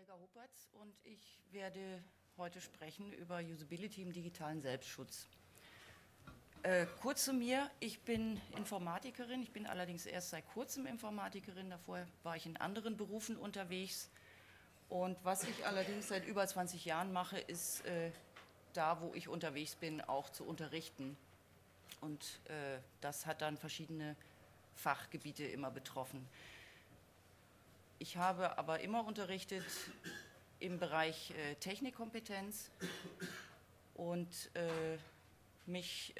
Helga Huppertz und ich werde heute sprechen über Usability im digitalen Selbstschutz. Kurz zu mir, ich bin Informatikerin, ich bin allerdings erst seit kurzem Informatikerin, davor war ich in anderen Berufen unterwegs. Und was ich allerdings seit über 20 Jahren mache, ist da, wo ich unterwegs bin, auch zu unterrichten. Und das hat dann verschiedene Fachgebiete immer betroffen. Ich habe aber immer unterrichtet im Bereich Technikkompetenz und mich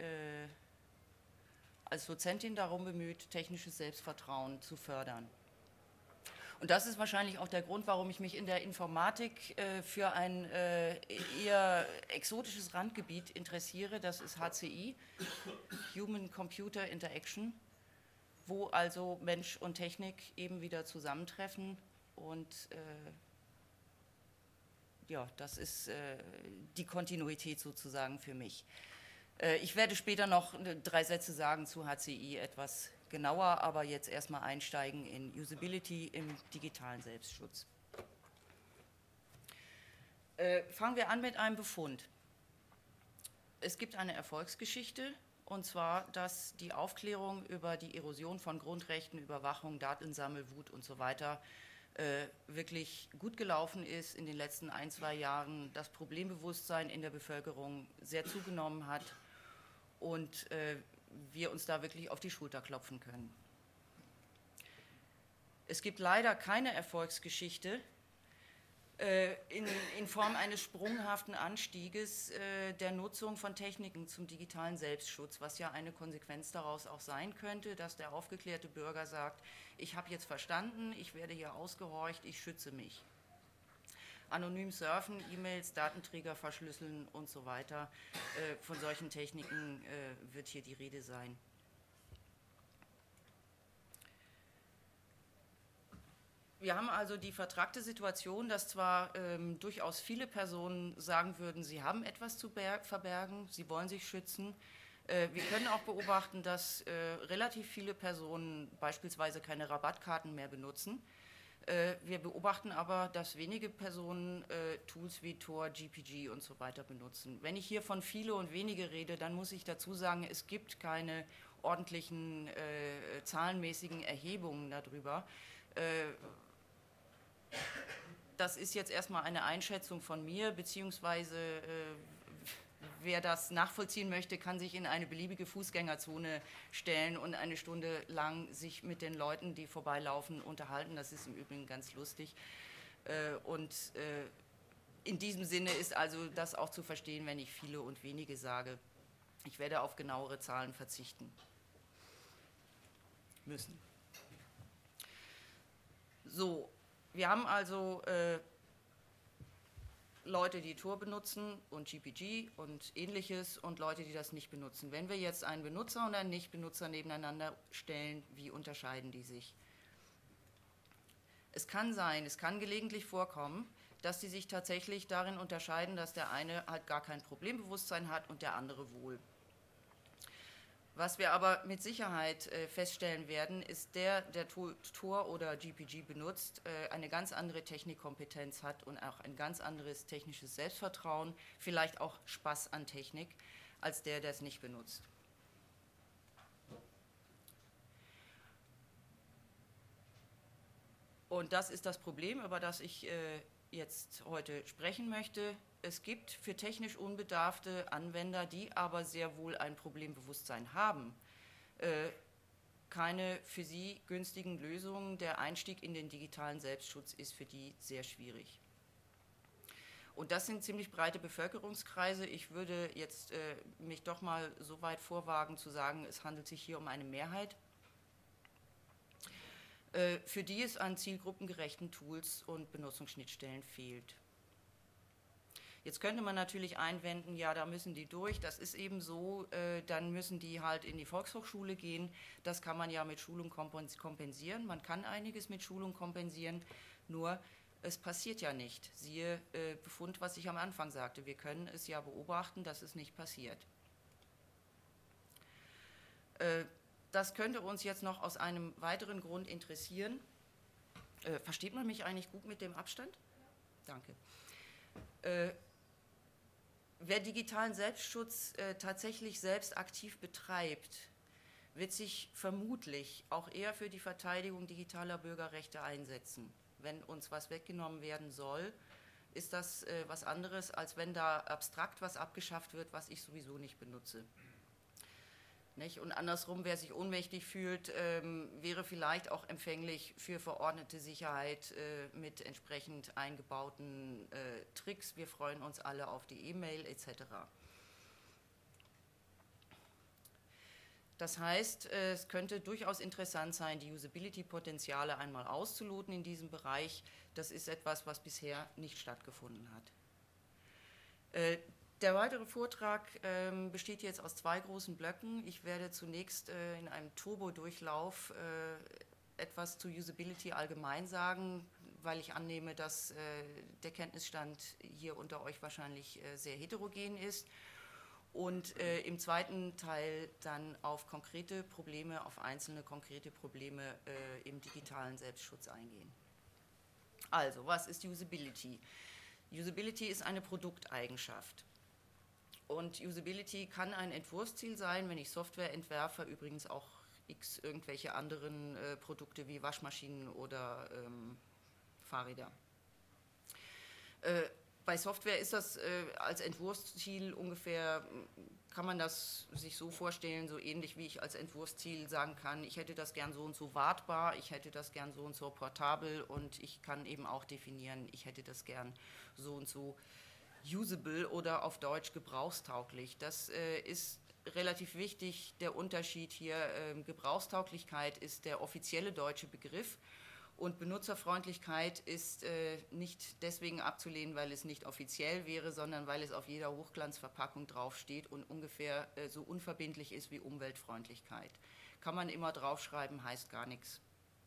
als Dozentin darum bemüht, technisches Selbstvertrauen zu fördern. Und das ist wahrscheinlich auch der Grund, warum ich mich in der Informatik für ein eher exotisches Randgebiet interessiere. Das ist HCI, Human Computer Interaction, wo also Mensch und Technik eben wieder zusammentreffen. Und ja, das ist die Kontinuität sozusagen für mich. Ich werde später noch 3 Sätze sagen zu HCI etwas genauer, aber jetzt erstmal einsteigen in Usability im digitalen Selbstschutz. Fangen wir an mit einem Befund. Es gibt eine Erfolgsgeschichte, und zwar, dass die Aufklärung über die Erosion von Grundrechten, Überwachung, Datensammelwut und so weiter wirklich gut gelaufen ist in den letzten 1, 2 Jahren, das Problembewusstsein in der Bevölkerung sehr zugenommen hat und wir uns da wirklich auf die Schulter klopfen können. Es gibt leider keine Erfolgsgeschichte in Form eines sprunghaften Anstieges der Nutzung von Techniken zum digitalen Selbstschutz, was ja eine Konsequenz daraus auch sein könnte, dass der aufgeklärte Bürger sagt, ich habe jetzt verstanden, ich werde hier ausgehorcht, ich schütze mich. Anonym surfen, E-Mails, Datenträger verschlüsseln und so weiter. Von solchen Techniken wird hier die Rede sein. Wir haben also die vertrackte Situation, dass zwar durchaus viele Personen sagen würden, sie haben etwas zu verbergen, sie wollen sich schützen. Wir können auch beobachten, dass relativ viele Personen beispielsweise keine Rabattkarten mehr benutzen. Wir beobachten aber, dass wenige Personen Tools wie Tor, GPG und so weiter benutzen. Wenn ich hier von viele und wenige rede, dann muss ich dazu sagen, es gibt keine ordentlichen zahlenmäßigen Erhebungen darüber. Das ist jetzt erstmal eine Einschätzung von mir, beziehungsweise wer das nachvollziehen möchte, kann sich in eine beliebige Fußgängerzone stellen und eine Stunde lang sich mit den Leuten, die vorbeilaufen, unterhalten. Das ist im Übrigen ganz lustig. Und in diesem Sinne ist also das auch zu verstehen, wenn ich viele und wenige sage. Ich werde auf genauere Zahlen verzichten müssen. So, wir haben also Leute, die Tor benutzen und GPG und ähnliches und Leute, die das nicht benutzen. Wenn wir jetzt einen Benutzer und einen Nicht-Benutzer nebeneinander stellen, wie unterscheiden die sich? Es kann sein, es kann gelegentlich vorkommen, dass die sich tatsächlich darin unterscheiden, dass der eine halt gar kein Problembewusstsein hat und der andere wohl. Was wir aber mit Sicherheit feststellen werden, ist der Tor oder GPG benutzt, eine ganz andere Technikkompetenz hat und auch ein ganz anderes technisches Selbstvertrauen, vielleicht auch Spaß an Technik, als der es nicht benutzt. Und das ist das Problem, über das ich jetzt heute sprechen möchte. Es gibt für technisch unbedarfte Anwender, die aber sehr wohl ein Problembewusstsein haben, keine für sie günstigen Lösungen. Der Einstieg in den digitalen Selbstschutz ist für die sehr schwierig. Und das sind ziemlich breite Bevölkerungskreise. Ich würde jetzt mich doch mal so weit vorwagen zu sagen, es handelt sich hier um eine Mehrheit, für die es an zielgruppengerechten Tools und Benutzungsschnittstellen fehlt. Jetzt könnte man natürlich einwenden, ja, da müssen die durch, das ist eben so, dann müssen die halt in die Volkshochschule gehen. Das kann man ja mit Schulung kompensieren, man kann einiges mit Schulung kompensieren, nur es passiert ja nicht. Siehe Befund, was ich am Anfang sagte, wir können es ja beobachten, dass es nicht passiert. Das könnte uns jetzt noch aus einem weiteren Grund interessieren. Versteht man mich eigentlich gut mit dem Abstand? Danke. Wer digitalen Selbstschutz tatsächlich selbst aktiv betreibt, wird sich vermutlich auch eher für die Verteidigung digitaler Bürgerrechte einsetzen. Wenn uns was weggenommen werden soll, ist das was anderes, als wenn da abstrakt was abgeschafft wird, was ich sowieso nicht benutze. Nicht? Und andersrum, wer sich ohnmächtig fühlt, wäre vielleicht auch empfänglich für verordnete Sicherheit mit entsprechend eingebauten Tricks. Wir freuen uns alle auf die E-Mail etc. Das heißt, es könnte durchaus interessant sein, die Usability-Potenziale einmal auszuloten in diesem Bereich. Das ist etwas, was bisher nicht stattgefunden hat. Der weitere Vortrag besteht jetzt aus 2 großen Blöcken. Ich werde zunächst in einem Turbo-Durchlauf etwas zu Usability allgemein sagen, weil ich annehme, dass der Kenntnisstand hier unter euch wahrscheinlich sehr heterogen ist. Und im zweiten Teil dann auf konkrete Probleme, auf einzelne konkrete Probleme im digitalen Selbstschutz eingehen. Also, was ist Usability? Usability ist eine Produkteigenschaft. Und Usability kann ein Entwurfsziel sein, wenn ich Software entwerfe, übrigens auch x irgendwelche anderen Produkte wie Waschmaschinen oder Fahrräder. Bei Software ist das als Entwurfsziel ungefähr, kann man das sich so vorstellen, so ähnlich wie ich als Entwurfsziel sagen kann, ich hätte das gern so und so wartbar, ich hätte das gern so und so portabel und ich kann eben auch definieren, ich hätte das gern so und so usable oder auf Deutsch gebrauchstauglich. Das ist relativ wichtig, der Unterschied hier. Gebrauchstauglichkeit ist der offizielle deutsche Begriff und Benutzerfreundlichkeit ist nicht deswegen abzulehnen, weil es nicht offiziell wäre, sondern weil es auf jeder Hochglanzverpackung draufsteht und ungefähr so unverbindlich ist wie Umweltfreundlichkeit. Kann man immer draufschreiben, heißt gar nichts.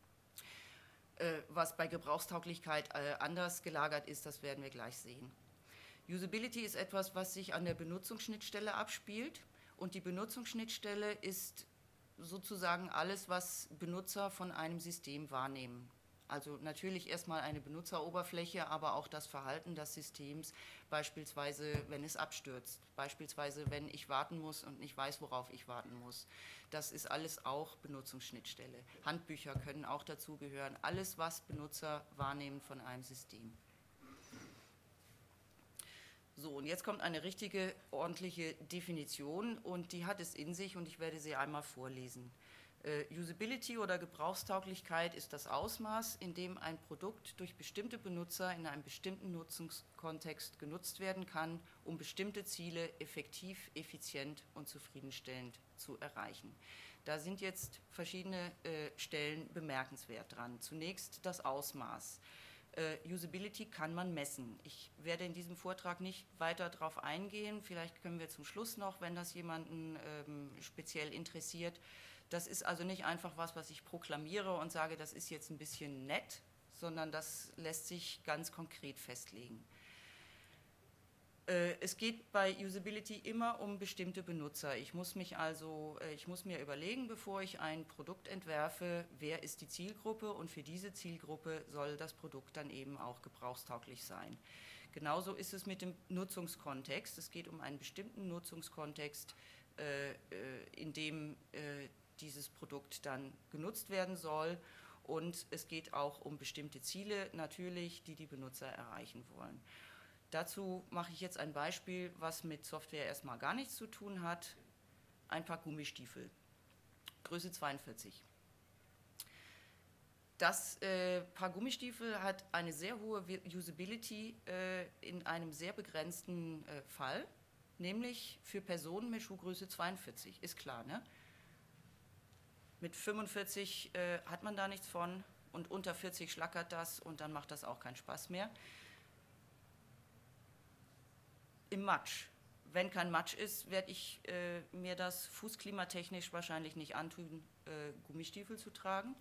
Was bei Gebrauchstauglichkeit anders gelagert ist, das werden wir gleich sehen. Usability ist etwas, was sich an der Benutzungsschnittstelle abspielt und die Benutzungsschnittstelle ist sozusagen alles, was Benutzer von einem System wahrnehmen. Also natürlich erstmal eine Benutzeroberfläche, aber auch das Verhalten des Systems, beispielsweise wenn es abstürzt, beispielsweise wenn ich warten muss und nicht weiß, worauf ich warten muss. Das ist alles auch Benutzungsschnittstelle. Handbücher können auch dazugehören, alles, was Benutzer wahrnehmen von einem System. So, und jetzt kommt eine richtige, ordentliche Definition und die hat es in sich und ich werde sie einmal vorlesen. Usability oder Gebrauchstauglichkeit ist das Ausmaß, in dem ein Produkt durch bestimmte Benutzer in einem bestimmten Nutzungskontext genutzt werden kann, um bestimmte Ziele effektiv, effizient und zufriedenstellend zu erreichen. Da sind jetzt verschiedene Stellen bemerkenswert dran. Zunächst das Ausmaß. Usability kann man messen. Ich werde in diesem Vortrag nicht weiter darauf eingehen, vielleicht können wir zum Schluss noch, wenn das jemanden speziell interessiert. Das ist also nicht einfach was ich proklamiere und sage, das ist jetzt ein bisschen nett, sondern das lässt sich ganz konkret festlegen. Es geht bei Usability immer um bestimmte Benutzer. Ich muss mir überlegen, bevor ich ein Produkt entwerfe, wer ist die Zielgruppe und für diese Zielgruppe soll das Produkt dann eben auch gebrauchstauglich sein. Genauso ist es mit dem Nutzungskontext. Es geht um einen bestimmten Nutzungskontext, in dem dieses Produkt dann genutzt werden soll und es geht auch um bestimmte Ziele natürlich, die die Benutzer erreichen wollen. Dazu mache ich jetzt ein Beispiel, was mit Software erstmal gar nichts zu tun hat. Ein paar Gummistiefel, Größe 42. Das Paar Gummistiefel hat eine sehr hohe Usability in einem sehr begrenzten Fall, nämlich für Personen mit Schuhgröße 42, ist klar, ne? Mit 45 hat man da nichts von und unter 40 schlackert das und dann macht das auch keinen Spaß mehr. Im Matsch. Wenn kein Matsch ist, werde ich mir das fußklimatechnisch wahrscheinlich nicht antun, Gummistiefel zu tragen.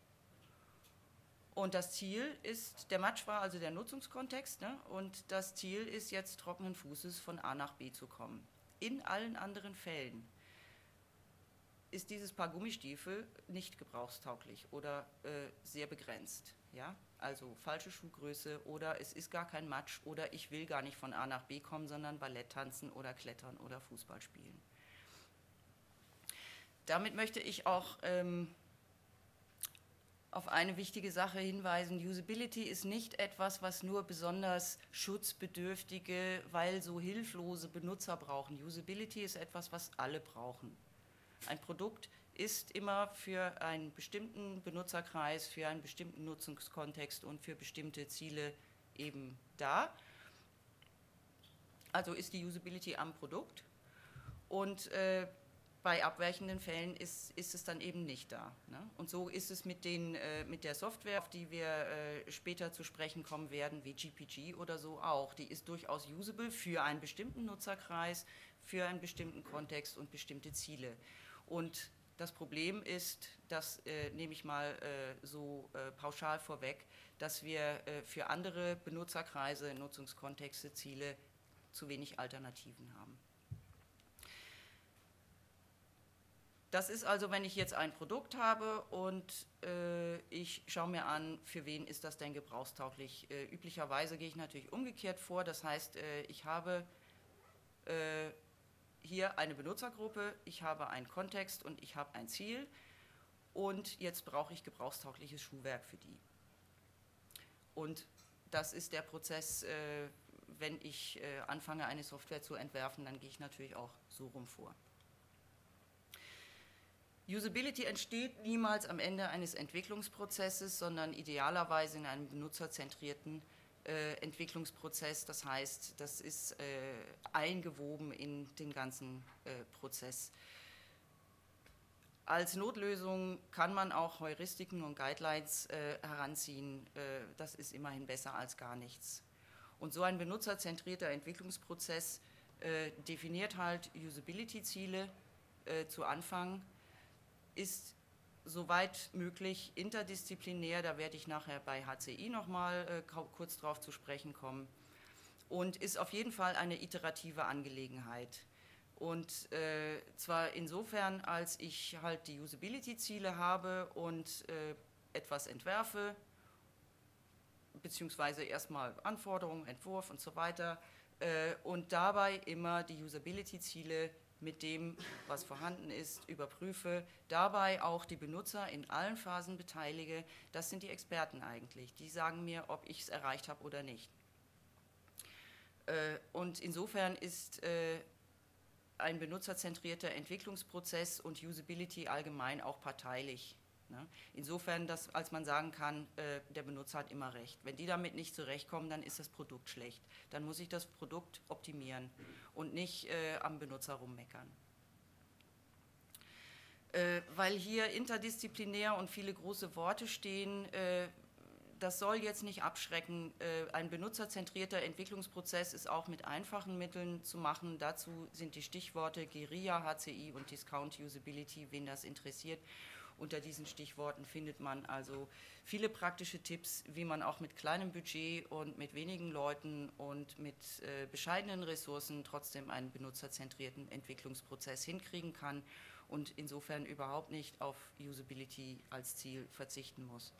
Und das Ziel ist, der Matsch war also der Nutzungskontext, ne? Und das Ziel ist jetzt trockenen Fußes von A nach B zu kommen. In allen anderen Fällen ist dieses Paar Gummistiefel nicht gebrauchstauglich oder sehr begrenzt. Ja? also falsche Schuhgröße oder es ist gar kein Matsch oder ich will gar nicht von A nach B kommen, sondern Ballett tanzen oder klettern oder Fußball spielen. Damit möchte ich auch auf eine wichtige Sache hinweisen. Usability ist nicht etwas, was nur besonders schutzbedürftige, weil so hilflose Benutzer brauchen. Usability ist etwas, was alle brauchen. Ein Produkt ist immer für einen bestimmten Benutzerkreis, für einen bestimmten Nutzungskontext und für bestimmte Ziele eben da. Also ist die Usability am Produkt und bei abweichenden Fällen ist es dann eben nicht da. Ne? Und so ist es mit der Software, auf die wir später zu sprechen kommen werden, wie GPG oder so auch. Die ist durchaus usable für einen bestimmten Nutzerkreis, für einen bestimmten Kontext und bestimmte Ziele. Und das Problem ist, das nehme ich mal so pauschal vorweg, dass wir für andere Benutzerkreise, Nutzungskontexte, Ziele zu wenig Alternativen haben. Das ist also, wenn ich jetzt ein Produkt habe und ich schaue mir an, für wen ist das denn gebrauchstauglich. Üblicherweise gehe ich natürlich umgekehrt vor, das heißt, ich habe hier eine Benutzergruppe, ich habe einen Kontext und ich habe ein Ziel und jetzt brauche ich gebrauchstaugliches Schuhwerk für die. Und das ist der Prozess, wenn ich anfange, eine Software zu entwerfen, dann gehe ich natürlich auch so rum vor. Usability entsteht niemals am Ende eines Entwicklungsprozesses, sondern idealerweise in einem benutzerzentrierten Entwicklungsprozess. Das heißt, das ist eingewoben in den ganzen Prozess. Als Notlösung kann man auch Heuristiken und Guidelines heranziehen. Das ist immerhin besser als gar nichts. Und so ein benutzerzentrierter Entwicklungsprozess definiert halt Usability-Ziele zu Anfang, ist soweit möglich interdisziplinär, da werde ich nachher bei HCI nochmal kurz drauf zu sprechen kommen, und ist auf jeden Fall eine iterative Angelegenheit. Und zwar insofern, als ich halt die Usability-Ziele habe und etwas entwerfe, beziehungsweise erstmal Anforderungen, Entwurf und so weiter, und dabei immer die Usability-Ziele mit dem, was vorhanden ist, überprüfe, dabei auch die Benutzer in allen Phasen beteilige. Das sind die Experten eigentlich, die sagen mir, ob ich es erreicht habe oder nicht. Und insofern ist ein benutzerzentrierter Entwicklungsprozess und Usability allgemein auch parteilich. Ne? Insofern, als man sagen kann, der Benutzer hat immer recht. Wenn die damit nicht zurechtkommen, dann ist das Produkt schlecht. Dann muss ich das Produkt optimieren und nicht am Benutzer rummeckern. Weil hier interdisziplinär und viele große Worte stehen, das soll jetzt nicht abschrecken. Ein benutzerzentrierter Entwicklungsprozess ist auch mit einfachen Mitteln zu machen. Dazu sind die Stichworte Guerilla, HCI und Discount Usability, wen das interessiert. Unter diesen Stichworten findet man also viele praktische Tipps, wie man auch mit kleinem Budget und mit wenigen Leuten und mit bescheidenen Ressourcen trotzdem einen benutzerzentrierten Entwicklungsprozess hinkriegen kann und insofern überhaupt nicht auf Usability als Ziel verzichten muss.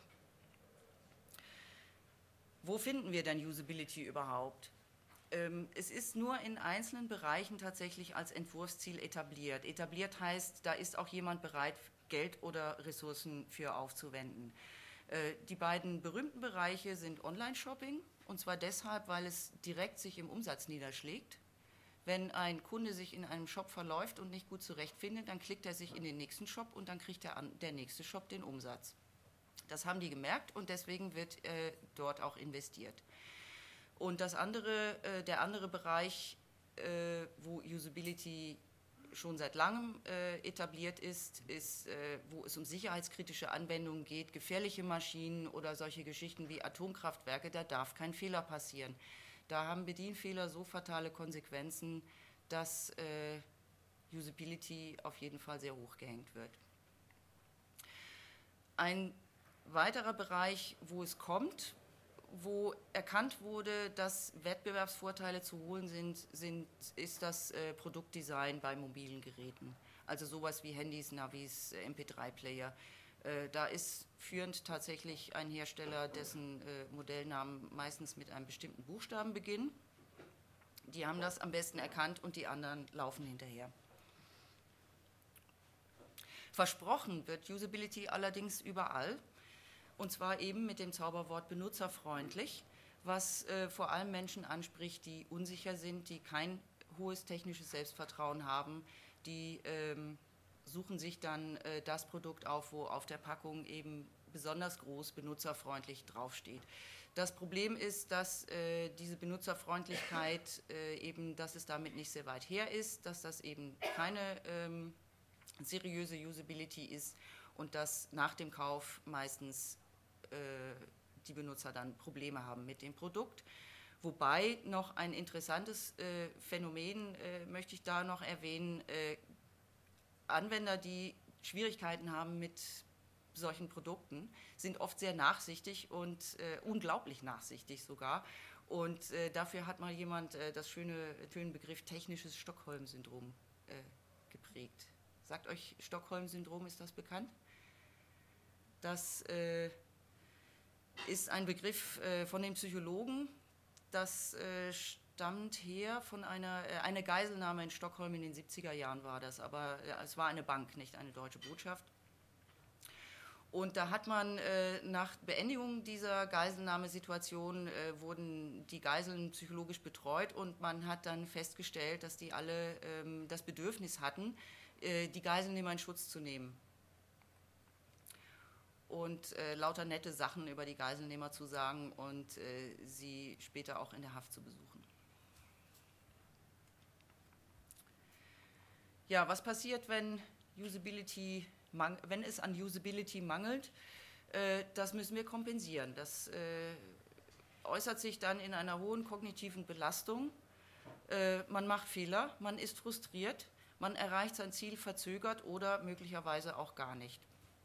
Wo finden wir denn Usability überhaupt? Es ist nur in einzelnen Bereichen tatsächlich als Entwurfsziel etabliert. Etabliert heißt, da ist auch jemand bereit, Geld oder Ressourcen für aufzuwenden. Die beiden berühmten Bereiche sind Online-Shopping, und zwar deshalb, weil es direkt sich im Umsatz niederschlägt. Wenn ein Kunde sich in einem Shop verläuft und nicht gut zurechtfindet, dann klickt er sich in den nächsten Shop und dann kriegt der nächste Shop den Umsatz. Das haben die gemerkt und deswegen wird dort auch investiert. Und der andere Bereich, wo Usability schon seit langem etabliert ist, wo es um sicherheitskritische Anwendungen geht, gefährliche Maschinen oder solche Geschichten wie Atomkraftwerke, da darf kein Fehler passieren. Da haben Bedienfehler so fatale Konsequenzen, dass Usability auf jeden Fall sehr hoch gehängt wird. Ein weiterer Bereich, wo es kommt, wo erkannt wurde, dass Wettbewerbsvorteile zu holen sind, ist das Produktdesign bei mobilen Geräten. Also sowas wie Handys, Navis, MP3-Player. Da ist führend tatsächlich ein Hersteller, dessen Modellnamen meistens mit einem bestimmten Buchstaben beginnen. Die haben das am besten erkannt und die anderen laufen hinterher. Versprochen wird Usability allerdings überall, und zwar eben mit dem Zauberwort benutzerfreundlich, was vor allem Menschen anspricht, die unsicher sind, die kein hohes technisches Selbstvertrauen haben, die suchen sich dann das Produkt auf, wo auf der Packung eben besonders groß benutzerfreundlich draufsteht. Das Problem ist, dass diese Benutzerfreundlichkeit eben, dass es damit nicht sehr weit her ist, dass das eben keine seriöse Usability ist und dass nach dem Kauf meistens die Benutzer dann Probleme haben mit dem Produkt. Wobei noch ein interessantes Phänomen möchte ich da noch erwähnen, Anwender, die Schwierigkeiten haben mit solchen Produkten, sind oft sehr nachsichtig und unglaublich nachsichtig sogar. Und dafür hat mal jemand das schöne Begriff technisches Stockholm-Syndrom geprägt. Sagt euch Stockholm-Syndrom, ist das bekannt? Das ist ein Begriff von den Psychologen. Das stammt her von einer Geiselnahme in Stockholm in den 70er Jahren war das, aber es war eine Bank, nicht eine deutsche Botschaft. Und da hat man nach Beendigung dieser Geiselnahmesituation wurden die Geiseln psychologisch betreut und man hat dann festgestellt, dass die alle das Bedürfnis hatten, die Geiselnehmer in Schutz zu nehmen und lauter nette Sachen über die Geiselnehmer zu sagen und sie später auch in der Haft zu besuchen. Ja, was passiert, wenn es an Usability mangelt? Das müssen wir kompensieren. Das äußert sich dann in einer hohen kognitiven Belastung. Man macht Fehler, man ist frustriert, man erreicht sein Ziel verzögert oder möglicherweise auch gar nicht.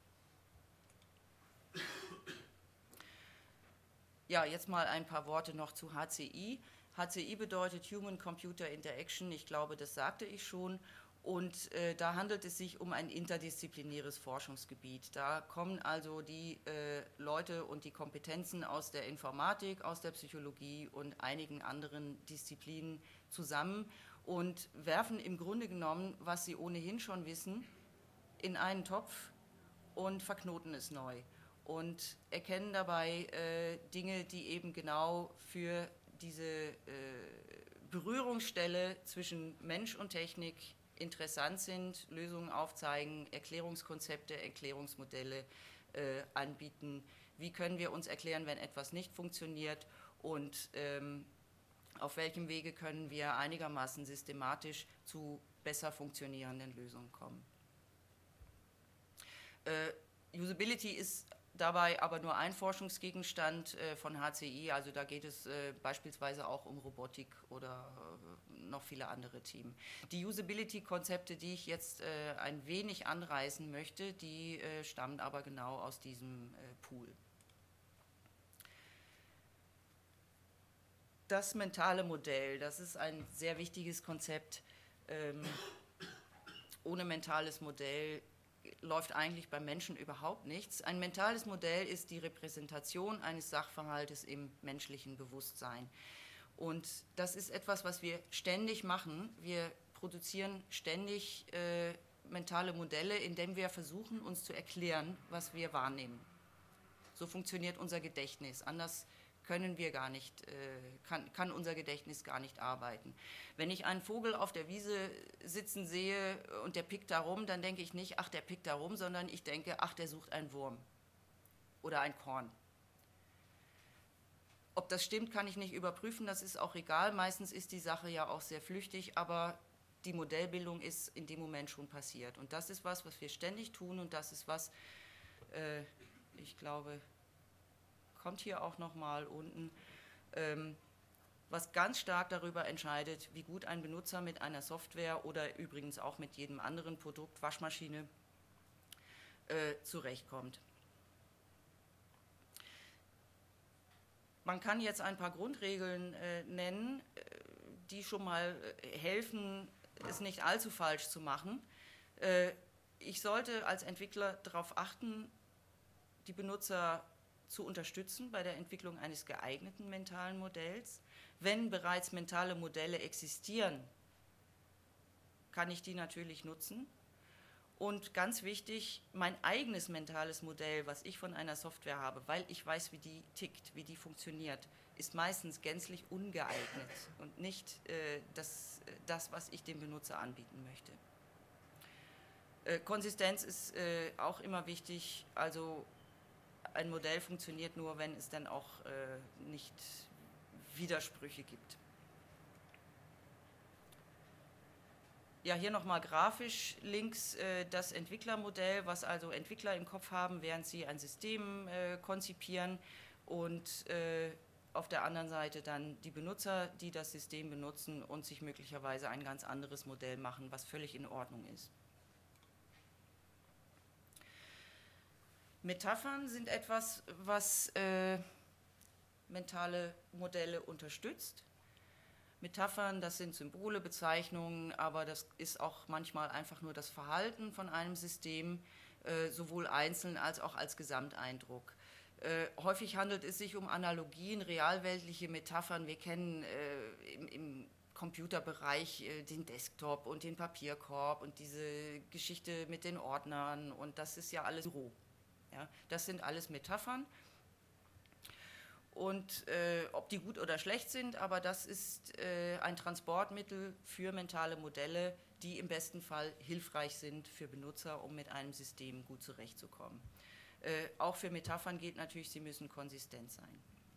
Ja, jetzt mal ein paar Worte noch zu HCI. HCI bedeutet Human-Computer Interaction, ich glaube, das sagte ich schon. Und da handelt es sich um ein interdisziplinäres Forschungsgebiet. Da kommen also die Leute und die Kompetenzen aus der Informatik, aus der Psychologie und einigen anderen Disziplinen zusammen und werfen im Grunde genommen, was sie ohnehin schon wissen, in einen Topf und verknoten es neu und erkennen dabei Dinge, die eben genau für diese Berührungsstelle zwischen Mensch und Technik interessant sind, Lösungen aufzeigen, Erklärungskonzepte, Erklärungsmodelle anbieten. Wie können wir uns erklären, wenn etwas nicht funktioniert und auf welchem Wege können wir einigermaßen systematisch zu besser funktionierenden Lösungen kommen. Usability ist dabei aber nur ein Forschungsgegenstand von HCI, also da geht es beispielsweise auch um Robotik oder noch viele andere Themen. Die Usability-Konzepte, die ich jetzt ein wenig anreißen möchte, die stammen aber genau aus diesem Pool. Das mentale Modell, das ist ein sehr wichtiges Konzept. Ohne mentales Modell läuft eigentlich beim Menschen überhaupt nichts. Ein mentales Modell ist die Repräsentation eines Sachverhaltes im menschlichen Bewusstsein. Und das ist etwas, was wir ständig machen. Wir produzieren ständig mentale Modelle, indem wir versuchen, uns zu erklären, was wir wahrnehmen. So funktioniert unser Gedächtnis. Anders können wir gar nicht, kann unser Gedächtnis gar nicht arbeiten. Wenn ich einen Vogel auf der Wiese sitzen sehe und der pickt da rum, dann denke ich nicht, ach, der pickt da rum, sondern ich denke, ach, der sucht einen Wurm oder ein Korn. Ob das stimmt, kann ich nicht überprüfen, das ist auch egal. Meistens ist die Sache ja auch sehr flüchtig, aber die Modellbildung ist in dem Moment schon passiert. Und das ist was wir ständig tun und das ist was, ich glaube, kommt hier auch nochmal unten, was ganz stark darüber entscheidet, wie gut ein Benutzer mit einer Software oder übrigens auch mit jedem anderen Produkt, Waschmaschine, zurechtkommt. Man kann jetzt ein paar Grundregeln nennen, die schon mal helfen, es nicht allzu falsch zu machen. Ich sollte als Entwickler darauf achten, die Benutzer zu unterstützen bei der Entwicklung eines geeigneten mentalen Modells. Wenn bereits mentale Modelle existieren, kann ich die natürlich nutzen. Und ganz wichtig, mein eigenes mentales Modell, was ich von einer Software habe, weil ich weiß, wie die tickt, wie die funktioniert, ist meistens gänzlich ungeeignet und nicht das, was ich dem Benutzer anbieten möchte. Konsistenz ist auch immer wichtig, also ein Modell funktioniert nur, wenn es dann auch nicht Widersprüche gibt. Ja, hier nochmal grafisch links das Entwicklermodell, was also Entwickler im Kopf haben, während sie ein System konzipieren, und auf der anderen Seite dann die Benutzer, die das System benutzen und sich möglicherweise ein ganz anderes Modell machen, was völlig in Ordnung ist. Metaphern sind etwas, was mentale Modelle unterstützt. Metaphern, das sind Symbole, Bezeichnungen, aber das ist auch manchmal einfach nur das Verhalten von einem System, sowohl einzeln als auch als Gesamteindruck. Häufig handelt es sich um Analogien, realweltliche Metaphern. Wir kennen im Computerbereich den Desktop und den Papierkorb und diese Geschichte mit den Ordnern, und das ist ja alles Büro. Ja, das sind alles Metaphern. Und ob die gut oder schlecht sind, aber das ist ein Transportmittel für mentale Modelle, die im besten Fall hilfreich sind für Benutzer, um mit einem System gut zurechtzukommen. Auch für Metaphern gilt natürlich, sie müssen konsistent sein.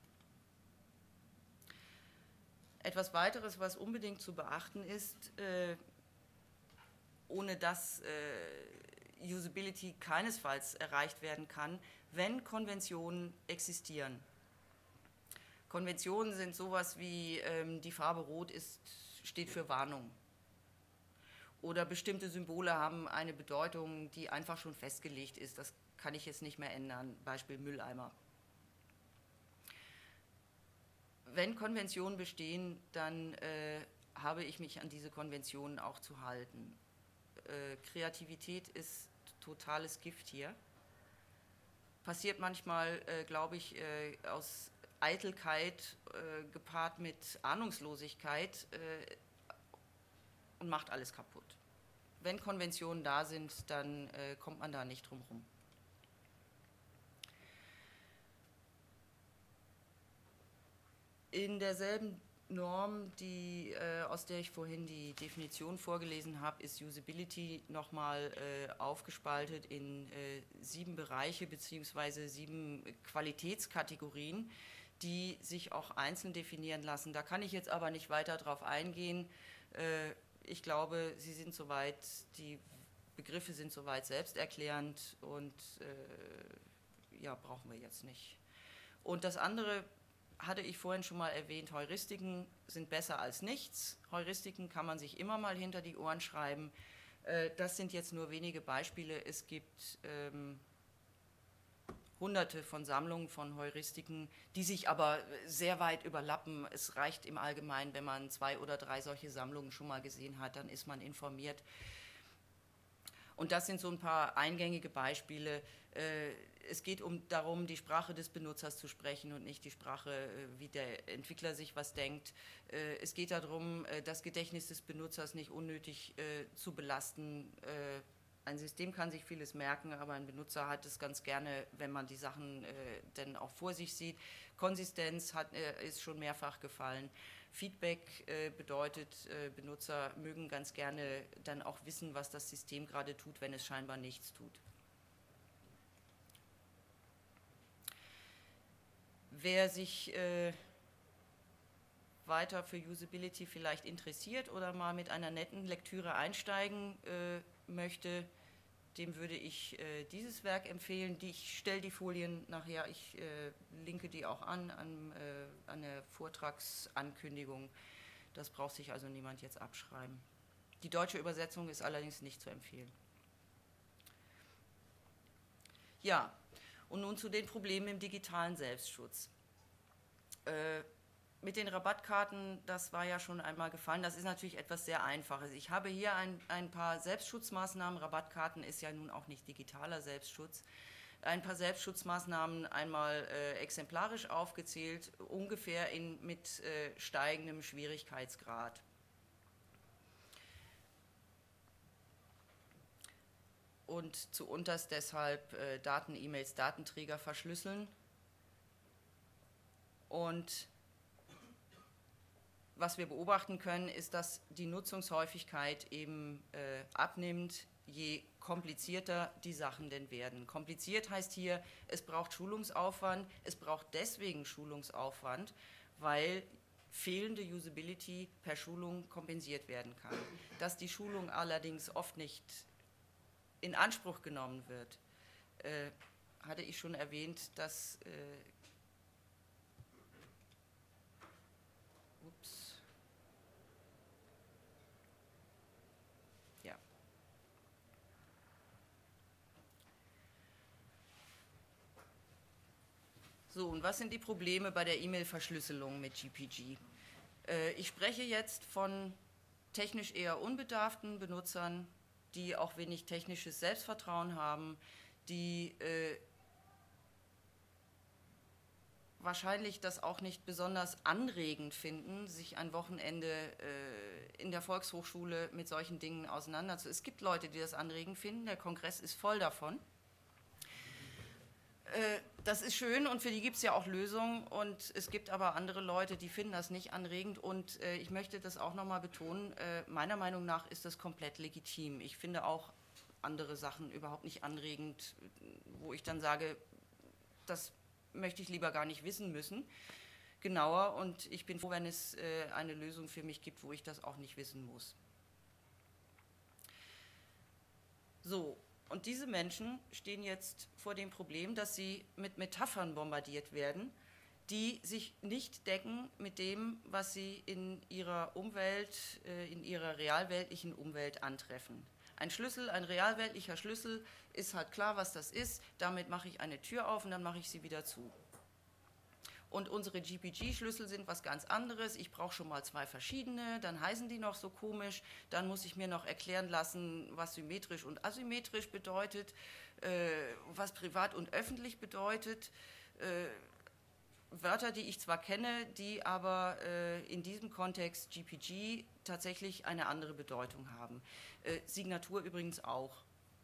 Etwas weiteres, was unbedingt zu beachten ist, ohne dass Usability keinesfalls erreicht werden kann, wenn Konventionen existieren. Konventionen sind sowas wie die Farbe Rot steht für Warnung. Oder bestimmte Symbole haben eine Bedeutung, die einfach schon festgelegt ist. Das kann ich jetzt nicht mehr ändern. Beispiel Mülleimer. Wenn Konventionen bestehen, dann habe ich mich an diese Konventionen auch zu halten. Kreativität ist totales Gift hier. Passiert manchmal, glaube ich, aus Eitelkeit gepaart mit Ahnungslosigkeit und macht alles kaputt. Wenn Konventionen da sind, dann kommt man da nicht drum rum. In derselben Norm, aus der ich vorhin die Definition vorgelesen habe, ist Usability nochmal aufgespaltet in 7 Bereiche bzw. 7 Qualitätskategorien, die sich auch einzeln definieren lassen. Da kann ich jetzt aber nicht weiter drauf eingehen. Ich glaube, sie sind soweit, die Begriffe sind soweit selbsterklärend und ja, brauchen wir jetzt nicht. Und das andere hatte ich vorhin schon mal erwähnt, Heuristiken sind besser als nichts. Heuristiken kann man sich immer mal hinter die Ohren schreiben. Das sind jetzt nur wenige Beispiele. Es gibt Hunderte von Sammlungen von Heuristiken, die sich aber sehr weit überlappen. Es reicht im Allgemeinen, wenn man 2 oder 3 solche Sammlungen schon mal gesehen hat, dann ist man informiert. Und das sind so ein paar eingängige Beispiele. Es geht darum, die Sprache des Benutzers zu sprechen und nicht die Sprache, wie der Entwickler sich was denkt. Es geht darum, das Gedächtnis des Benutzers nicht unnötig zu belasten. Ein System kann sich vieles merken, aber ein Benutzer hat es ganz gerne, wenn man die Sachen dann auch vor sich sieht. Konsistenz ist schon mehrfach gefallen. Feedback bedeutet, Benutzer mögen ganz gerne dann auch wissen, was das System gerade tut, wenn es scheinbar nichts tut. Wer sich weiter für Usability vielleicht interessiert oder mal mit einer netten Lektüre einsteigen möchte, dem würde ich dieses Werk empfehlen. Ich stelle die Folien nachher, ich linke die auch an der Vortragsankündigung. Das braucht sich also niemand jetzt abschreiben. Die deutsche Übersetzung ist allerdings nicht zu empfehlen. Ja, und nun zu den Problemen im digitalen Selbstschutz. Mit den Rabattkarten, das war ja schon einmal gefallen, das ist natürlich etwas sehr Einfaches. Ich habe hier ein paar Selbstschutzmaßnahmen. Rabattkarten ist ja nun auch nicht digitaler Selbstschutz. ein paar Selbstschutzmaßnahmen einmal exemplarisch aufgezählt, ungefähr mit steigendem Schwierigkeitsgrad. Und zu unterst deshalb Daten, E-Mails, Datenträger verschlüsseln. Und was wir beobachten können, ist, dass die Nutzungshäufigkeit eben abnimmt, je komplizierter die Sachen denn werden. Kompliziert heißt hier, es braucht Schulungsaufwand, es braucht deswegen Schulungsaufwand, weil fehlende Usability per Schulung kompensiert werden kann. Dass die Schulung allerdings oft nicht in Anspruch genommen wird, hatte ich schon erwähnt, dass So, und was sind die Probleme bei der E-Mail-Verschlüsselung mit GPG? Ich spreche jetzt von technisch eher unbedarften Benutzern, die auch wenig technisches Selbstvertrauen haben, die wahrscheinlich das auch nicht besonders anregend finden, sich ein Wochenende in der Volkshochschule mit solchen Dingen auseinanderzusetzen. Es gibt Leute, die das anregend finden, der Kongress ist voll davon. Das ist schön und für die gibt es ja auch Lösungen und es gibt aber andere Leute, die finden das nicht anregend und ich möchte das auch nochmal betonen, meiner Meinung nach ist das komplett legitim. Ich finde auch andere Sachen überhaupt nicht anregend, wo ich dann sage, das möchte ich lieber gar nicht wissen müssen, genauer, und ich bin froh, wenn es eine Lösung für mich gibt, wo ich das auch nicht wissen muss. So. Und diese Menschen stehen jetzt vor dem Problem, dass sie mit Metaphern bombardiert werden, die sich nicht decken mit dem, was sie in ihrer Umwelt, in ihrer realweltlichen Umwelt antreffen. Ein Schlüssel, ein realweltlicher Schlüssel, ist halt klar, was das ist. Damit mache ich eine Tür auf und dann mache ich sie wieder zu. Und unsere GPG-Schlüssel sind was ganz anderes. Ich brauche schon mal 2 verschiedene, dann heißen die noch so komisch. Dann muss ich mir noch erklären lassen, was symmetrisch und asymmetrisch bedeutet, was privat und öffentlich bedeutet. Wörter, die ich zwar kenne, die aber in diesem Kontext GPG tatsächlich eine andere Bedeutung haben. Signatur übrigens auch.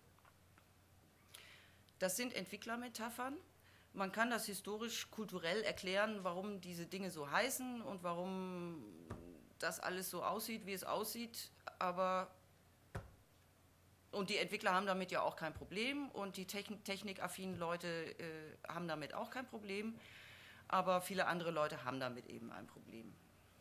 Das sind Entwicklermetaphern. Man kann das historisch-kulturell erklären, warum diese Dinge so heißen und warum das alles so aussieht, wie es aussieht, und die Entwickler haben damit ja auch kein Problem und die technikaffinen Leute haben damit auch kein Problem, aber viele andere Leute haben damit eben ein Problem.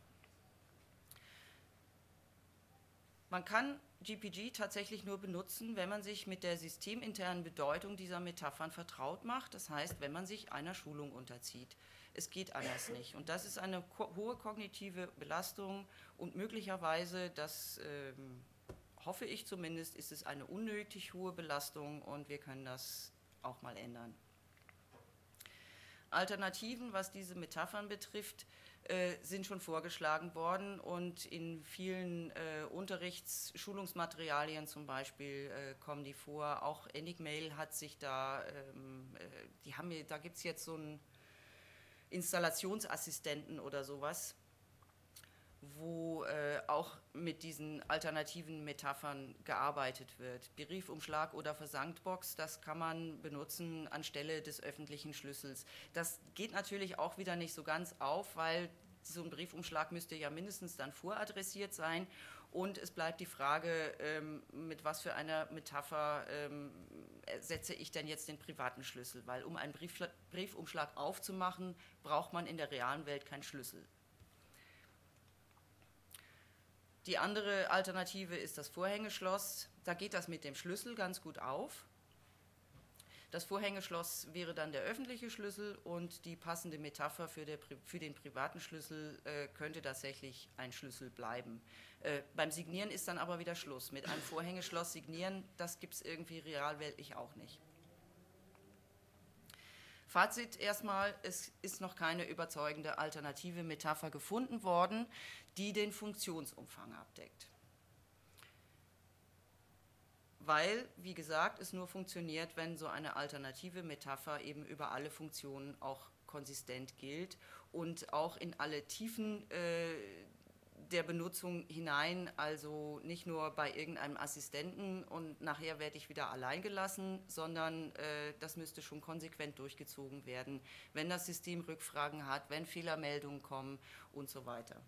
Man kann GPG tatsächlich nur benutzen, wenn man sich mit der systeminternen Bedeutung dieser Metaphern vertraut macht, das heißt, wenn man sich einer Schulung unterzieht. Es geht anders nicht. Und das ist eine hohe kognitive Belastung und möglicherweise, das hoffe ich zumindest, ist es eine unnötig hohe Belastung und wir können das auch mal ändern. Alternativen, was diese Metaphern betrifft, sind schon vorgeschlagen worden und in vielen Schulungsmaterialien zum Beispiel kommen die vor. Auch Enigmail hat sich da, da gibt es jetzt so einen Installationsassistenten oder sowas, wo auch mit diesen alternativen Metaphern gearbeitet wird. Briefumschlag oder Versandbox, das kann man benutzen anstelle des öffentlichen Schlüssels. Das geht natürlich auch wieder nicht so ganz auf, weil so ein Briefumschlag müsste ja mindestens dann voradressiert sein und es bleibt die Frage, mit was für einer Metapher setze ich denn jetzt den privaten Schlüssel, weil um einen Briefumschlag aufzumachen, braucht man in der realen Welt keinen Schlüssel. Die andere Alternative ist das Vorhängeschloss. Da geht das mit dem Schlüssel ganz gut auf. Das Vorhängeschloss wäre dann der öffentliche Schlüssel und die passende Metapher für den privaten Schlüssel könnte tatsächlich ein Schlüssel bleiben. Beim Signieren ist dann aber wieder Schluss. Mit einem Vorhängeschloss signieren, das gibt es irgendwie realweltlich auch nicht. Fazit erstmal, es ist noch keine überzeugende alternative Metapher gefunden worden, die den Funktionsumfang abdeckt. weil, wie gesagt, es nur funktioniert, wenn so eine alternative Metapher eben über alle Funktionen auch konsistent gilt und auch in alle Tiefen der Benutzung hinein, also nicht nur bei irgendeinem Assistenten und nachher werde ich wieder allein gelassen, sondern das müsste schon konsequent durchgezogen werden, wenn das System Rückfragen hat, wenn Fehlermeldungen kommen und so weiter.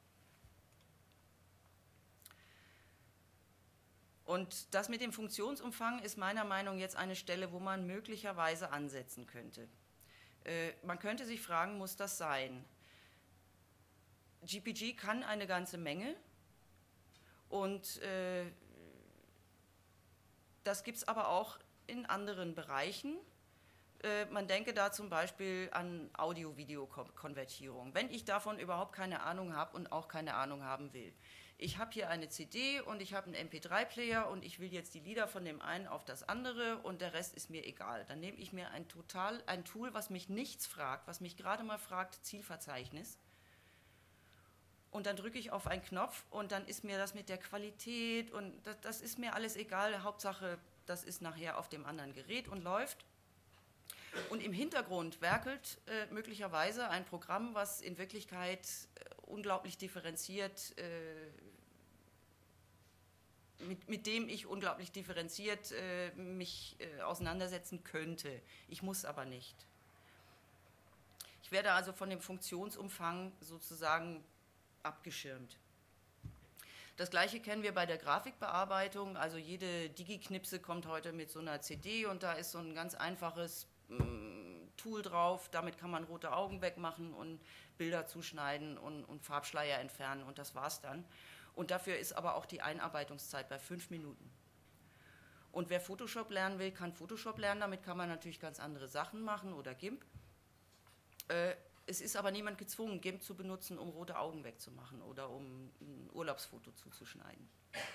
Und das mit dem Funktionsumfang ist meiner Meinung nach jetzt eine Stelle, wo man möglicherweise ansetzen könnte. Man könnte sich fragen, muss das sein? GPG kann eine ganze Menge und das gibt es aber auch in anderen Bereichen. Man denke da zum Beispiel an Audio-Video-Konvertierung, wenn ich davon überhaupt keine Ahnung habe und auch keine Ahnung haben will. Ich habe hier eine CD und ich habe einen MP3-Player und ich will jetzt die Lieder von dem einen auf das andere und der Rest ist mir egal. Dann nehme ich mir ein Tool, was mich nichts fragt, was mich gerade mal fragt, Zielverzeichnis. Und dann drücke ich auf einen Knopf und dann ist mir das mit der Qualität und das ist mir alles egal. Hauptsache, das ist nachher auf dem anderen Gerät und läuft. Und im Hintergrund werkelt möglicherweise ein Programm, was in Wirklichkeit unglaublich differenziert, mit dem ich unglaublich differenziert mich auseinandersetzen könnte. Ich muss aber nicht. Ich werde also von dem Funktionsumfang sozusagen abgeschirmt. Das Gleiche kennen wir bei der Grafikbearbeitung, also jede Digi-Knipse kommt heute mit so einer CD und da ist so ein ganz einfaches Tool drauf, damit kann man rote Augen wegmachen und Bilder zuschneiden und Farbschleier entfernen und das war's dann. Und dafür ist aber auch die Einarbeitungszeit bei 5 Minuten. Und wer Photoshop lernen will, kann Photoshop lernen, damit kann man natürlich ganz andere Sachen machen oder GIMP. Es ist aber niemand gezwungen, GIMP zu benutzen, um rote Augen wegzumachen oder um ein Urlaubsfoto zuzuschneiden.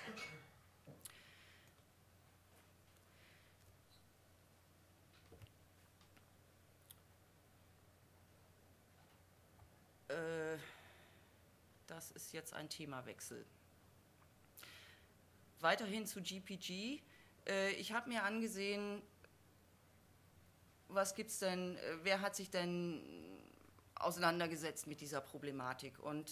Das ist jetzt ein Themawechsel. Weiterhin zu GPG. Ich habe mir angesehen, was gibt's denn, wer hat sich denn auseinandergesetzt mit dieser Problematik? Und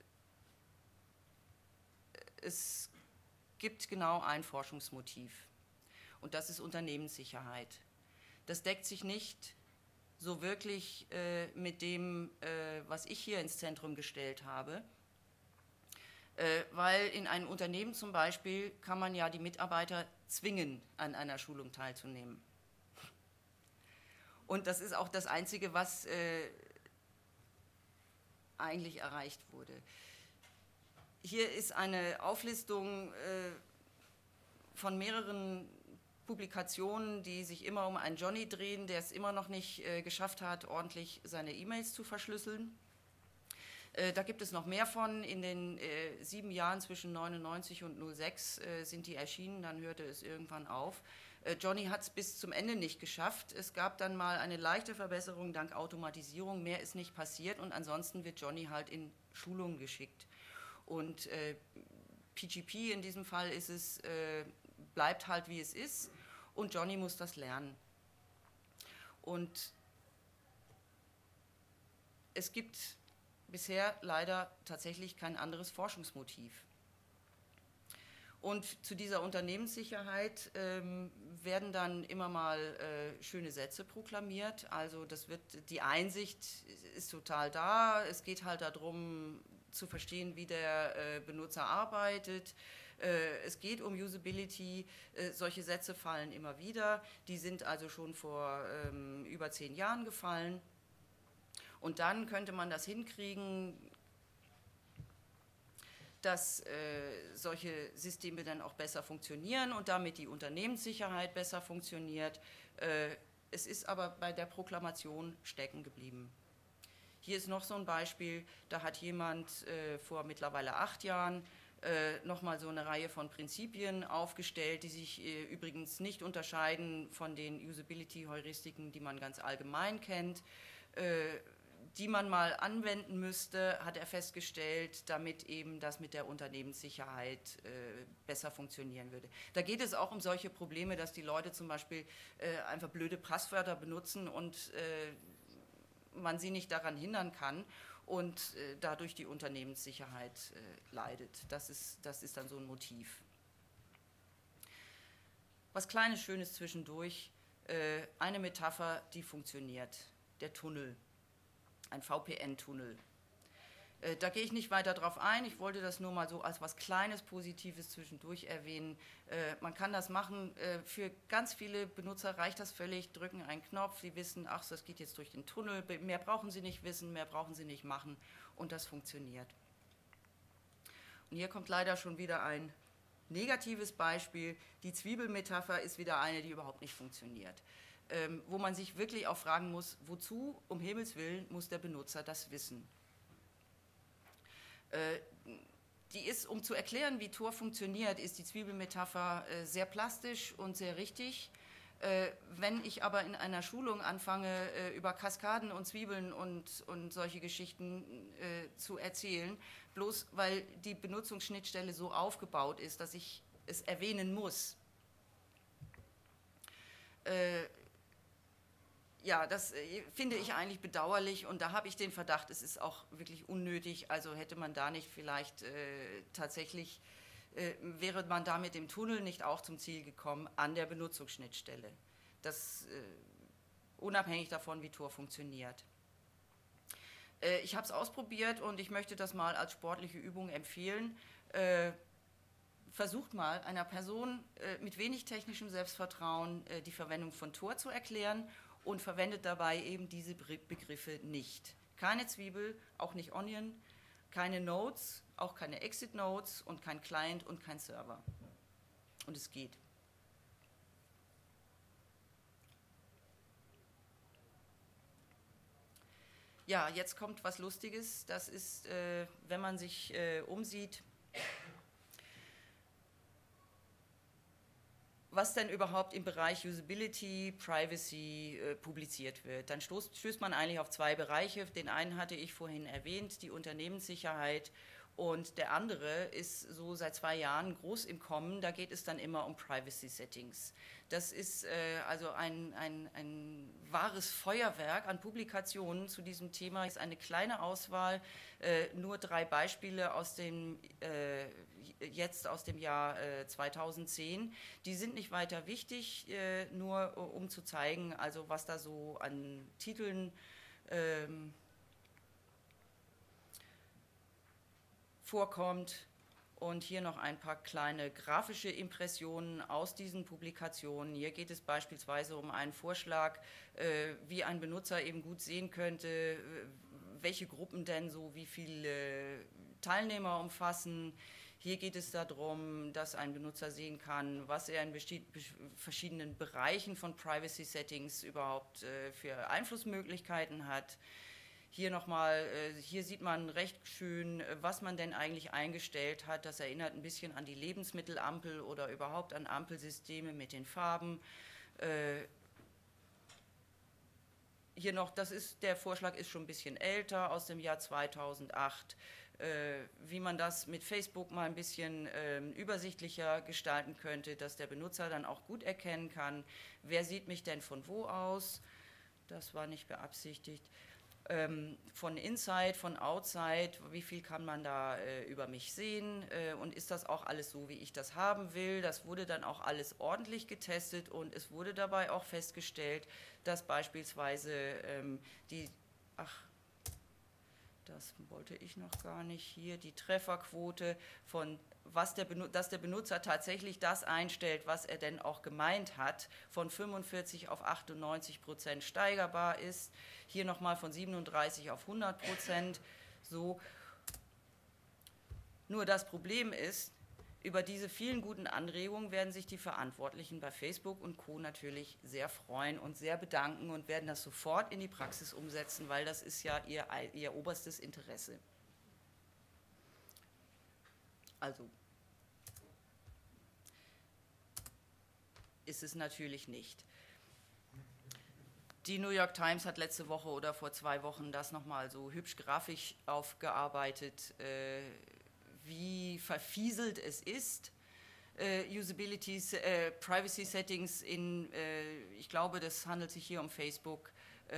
es gibt genau ein Forschungsmotiv und das ist Unternehmenssicherheit. Das deckt sich nicht so wirklich mit dem, was ich hier ins Zentrum gestellt habe, weil in einem Unternehmen zum Beispiel kann man ja die Mitarbeiter zwingen, an einer Schulung teilzunehmen. Und das ist auch das Einzige, was eigentlich erreicht wurde. Hier ist eine Auflistung von mehreren Publikationen, die sich immer um einen Johnny drehen, der es immer noch nicht geschafft hat, ordentlich seine E-Mails zu verschlüsseln. Da gibt es noch mehr von. In den 7 Jahren zwischen 99 und 06 sind die erschienen, dann hörte es irgendwann auf. Johnny hat es bis zum Ende nicht geschafft. Es gab dann mal eine leichte Verbesserung dank Automatisierung, mehr ist nicht passiert und ansonsten wird Johnny halt in Schulungen geschickt. Und PGP in diesem Fall ist es, bleibt halt wie es ist und Johnny muss das lernen. Und es gibt bisher leider tatsächlich kein anderes Forschungsmotiv. Und zu dieser Unternehmenssicherheit werden dann immer mal schöne Sätze proklamiert. Also die Einsicht ist total da. Es geht halt darum, zu verstehen, wie der Benutzer arbeitet. Es geht um Usability. Solche Sätze fallen immer wieder. Die sind also schon vor über 10 Jahren gefallen. Und dann könnte man das hinkriegen, dass solche Systeme dann auch besser funktionieren und damit die Unternehmenssicherheit besser funktioniert. Es ist aber bei der Proklamation stecken geblieben. Hier ist noch so ein Beispiel, da hat jemand vor mittlerweile 8 Jahren nochmal so eine Reihe von Prinzipien aufgestellt, die sich übrigens nicht unterscheiden von den Usability-Heuristiken, die man ganz allgemein kennt. die man mal anwenden müsste, hat er festgestellt, damit eben das mit der Unternehmenssicherheit besser funktionieren würde. Da geht es auch um solche Probleme, dass die Leute zum Beispiel einfach blöde Passwörter benutzen und man sie nicht daran hindern kann und dadurch die Unternehmenssicherheit leidet. Das ist dann so ein Motiv. Was Kleines, Schönes zwischendurch, eine Metapher, die funktioniert, der Tunnel. Ein VPN-Tunnel. Da gehe ich nicht weiter drauf ein, ich wollte das nur mal so als was Kleines, Positives zwischendurch erwähnen. Man kann das machen, für ganz viele Benutzer reicht das völlig, drücken einen Knopf, sie wissen, ach, das geht jetzt durch den Tunnel, mehr brauchen sie nicht wissen, mehr brauchen sie nicht machen und das funktioniert. Und hier kommt leider schon wieder ein negatives Beispiel, die Zwiebelmetapher ist wieder eine, die überhaupt nicht funktioniert. Wo man sich wirklich auch fragen muss, wozu, um Himmels Willen, muss der Benutzer das wissen? Die ist, um zu erklären, wie Tor funktioniert, ist die Zwiebelmetapher sehr plastisch und sehr richtig. Wenn ich aber in einer Schulung anfange, über Kaskaden und Zwiebeln und solche Geschichten zu erzählen, bloß weil die Benutzungsschnittstelle so aufgebaut ist, dass ich es erwähnen muss, ja, das finde ich eigentlich bedauerlich und da habe ich den Verdacht, es ist auch wirklich unnötig, also hätte man da nicht vielleicht tatsächlich, wäre man da mit dem Tunnel nicht auch zum Ziel gekommen an der Benutzungsschnittstelle. Das unabhängig davon, wie Tor funktioniert. Ich habe es ausprobiert und ich möchte das mal als sportliche Übung empfehlen. Versucht mal einer Person mit wenig technischem Selbstvertrauen die Verwendung von Tor zu erklären und verwendet dabei eben diese Begriffe nicht. Keine Zwiebel, auch nicht Onion, keine Nodes, auch keine Exit Nodes und kein Client und kein Server. Und es geht. Ja, jetzt kommt was Lustiges. Das ist, wenn man sich umsieht, was denn überhaupt im Bereich Usability, Privacy publiziert wird. Dann stößt man eigentlich auf zwei Bereiche. Den einen hatte ich vorhin erwähnt, die Unternehmenssicherheit, und der andere ist so seit 2 Jahren groß im Kommen. Da geht es dann immer um Privacy Settings. Das ist also ein wahres Feuerwerk an Publikationen zu diesem Thema. Es ist eine kleine Auswahl, nur 3 Beispiele aus dem jetzt aus dem Jahr 2010. Die sind nicht weiter wichtig, nur um zu zeigen, also was da so an Titeln vorkommt. Und hier noch ein paar kleine grafische Impressionen aus diesen Publikationen. Hier geht es beispielsweise um einen Vorschlag, wie ein Benutzer eben gut sehen könnte, welche Gruppen denn so wie viele Teilnehmer umfassen. Hier geht es darum, dass ein Benutzer sehen kann, was er in verschiedenen Bereichen von Privacy Settings überhaupt für Einflussmöglichkeiten hat. Hier nochmal, hier sieht man recht schön, was man denn eigentlich eingestellt hat. Das erinnert ein bisschen an die Lebensmittelampel oder überhaupt an Ampelsysteme mit den Farben. Hier noch, der Vorschlag ist schon ein bisschen älter, aus dem Jahr 2008. Wie man das mit Facebook mal ein bisschen übersichtlicher gestalten könnte, dass der Benutzer dann auch gut erkennen kann, wer sieht mich denn von wo aus. Das war nicht beabsichtigt. Von Inside, von Outside, wie viel kann man da über mich sehen und ist das auch alles so, wie ich das haben will. Das wurde dann auch alles ordentlich getestet und es wurde dabei auch festgestellt, dass beispielsweise das wollte ich noch gar nicht hier, die Trefferquote von dass der Benutzer tatsächlich das einstellt, was er denn auch gemeint hat, von 45 auf 98% steigerbar ist. Hier nochmal von 37 auf 100%. So. Nur das Problem ist, über diese vielen guten Anregungen werden sich die Verantwortlichen bei Facebook und Co. natürlich sehr freuen und sehr bedanken und werden das sofort in die Praxis umsetzen, weil das ist ja ihr oberstes Interesse. Also ist es natürlich nicht. Die New York Times hat letzte Woche oder vor 2 Wochen das nochmal so hübsch grafisch aufgearbeitet, wie verfieselt es ist, Usability, Privacy Settings in, ich glaube, das handelt sich hier um Facebook,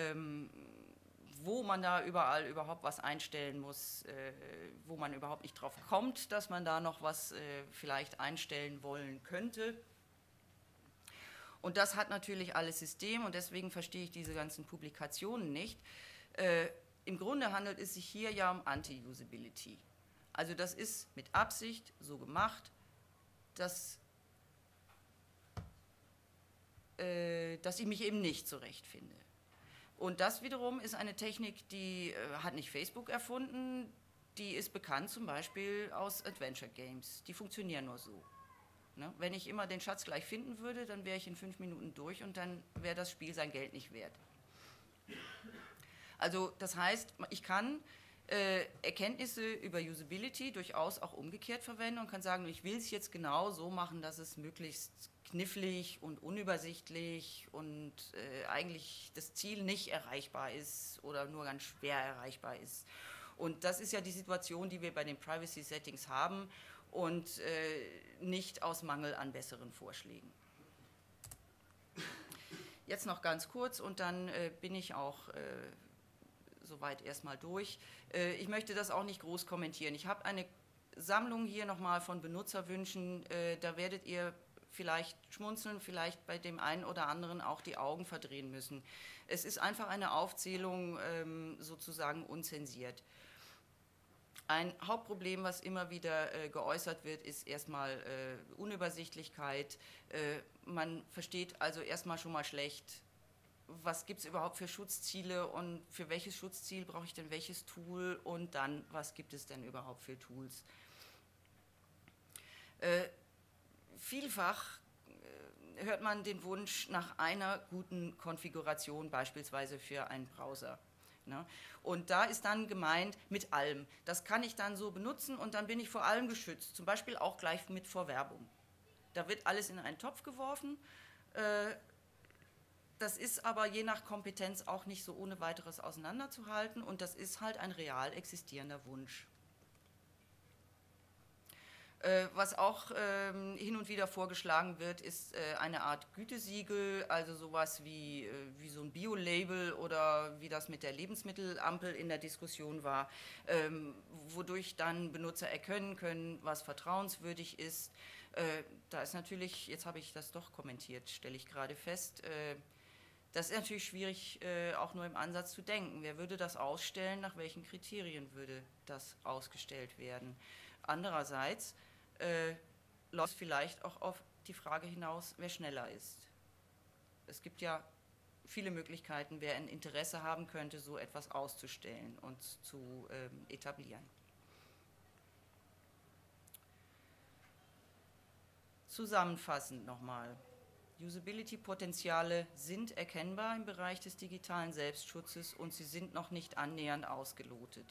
wo man da überall überhaupt was einstellen muss, wo man überhaupt nicht drauf kommt, dass man da noch was vielleicht einstellen wollen könnte. Und das hat natürlich alles System und deswegen verstehe ich diese ganzen Publikationen nicht. Im Grunde handelt es sich hier ja um Anti-Usability. Also das ist mit Absicht so gemacht, dass ich mich eben nicht zurechtfinde. Und das wiederum ist eine Technik, die hat nicht Facebook erfunden, die ist bekannt zum Beispiel aus Adventure Games. Die funktionieren nur so. Ne? Wenn ich immer den Schatz gleich finden würde, dann wäre ich in 5 Minuten durch und dann wäre das Spiel sein Geld nicht wert. Also das heißt, ich kann Erkenntnisse über Usability durchaus auch umgekehrt verwenden und kann sagen, ich will es jetzt genau so machen, dass es möglichst knifflig und unübersichtlich und eigentlich das Ziel nicht erreichbar ist oder nur ganz schwer erreichbar ist. Und das ist ja die Situation, die wir bei den Privacy Settings haben und nicht aus Mangel an besseren Vorschlägen. Jetzt noch ganz kurz und dann bin ich auch soweit erstmal durch. Ich möchte das auch nicht groß kommentieren. Ich habe eine Sammlung hier nochmal von Benutzerwünschen, da werdet ihr vielleicht schmunzeln, vielleicht bei dem einen oder anderen auch die Augen verdrehen müssen. Es ist einfach eine Aufzählung sozusagen unzensiert. Ein Hauptproblem, was immer wieder geäußert wird, ist erstmal Unübersichtlichkeit. Man versteht also erstmal schon mal schlecht, was gibt es überhaupt für Schutzziele und für welches Schutzziel brauche ich denn welches Tool und dann, was gibt es denn überhaupt für Tools. Vielfach hört man den Wunsch nach einer guten Konfiguration, beispielsweise für einen Browser. Ne? Und da ist dann gemeint mit allem. Das kann ich dann so benutzen und dann bin ich vor allem geschützt, zum Beispiel auch gleich mit vor Werbung. Da wird alles in einen Topf geworfen. Das ist aber je nach Kompetenz auch nicht so ohne weiteres auseinanderzuhalten und das ist halt ein real existierender Wunsch. Was auch hin und wieder vorgeschlagen wird, ist eine Art Gütesiegel, also sowas wie so ein Bio-Label oder wie das mit der Lebensmittelampel in der Diskussion war, wodurch dann Benutzer erkennen können, was vertrauenswürdig ist. Da ist natürlich, jetzt habe ich das doch kommentiert, stelle ich gerade fest, das ist natürlich schwierig, auch nur im Ansatz zu denken. Wer würde das ausstellen? Nach welchen Kriterien würde das ausgestellt werden? Andererseits läuft es vielleicht auch auf die Frage hinaus, wer schneller ist. Es gibt ja viele Möglichkeiten, wer ein Interesse haben könnte, so etwas auszustellen und zu etablieren. Zusammenfassend nochmal. Usability-Potenziale sind erkennbar im Bereich des digitalen Selbstschutzes und sie sind noch nicht annähernd ausgelotet.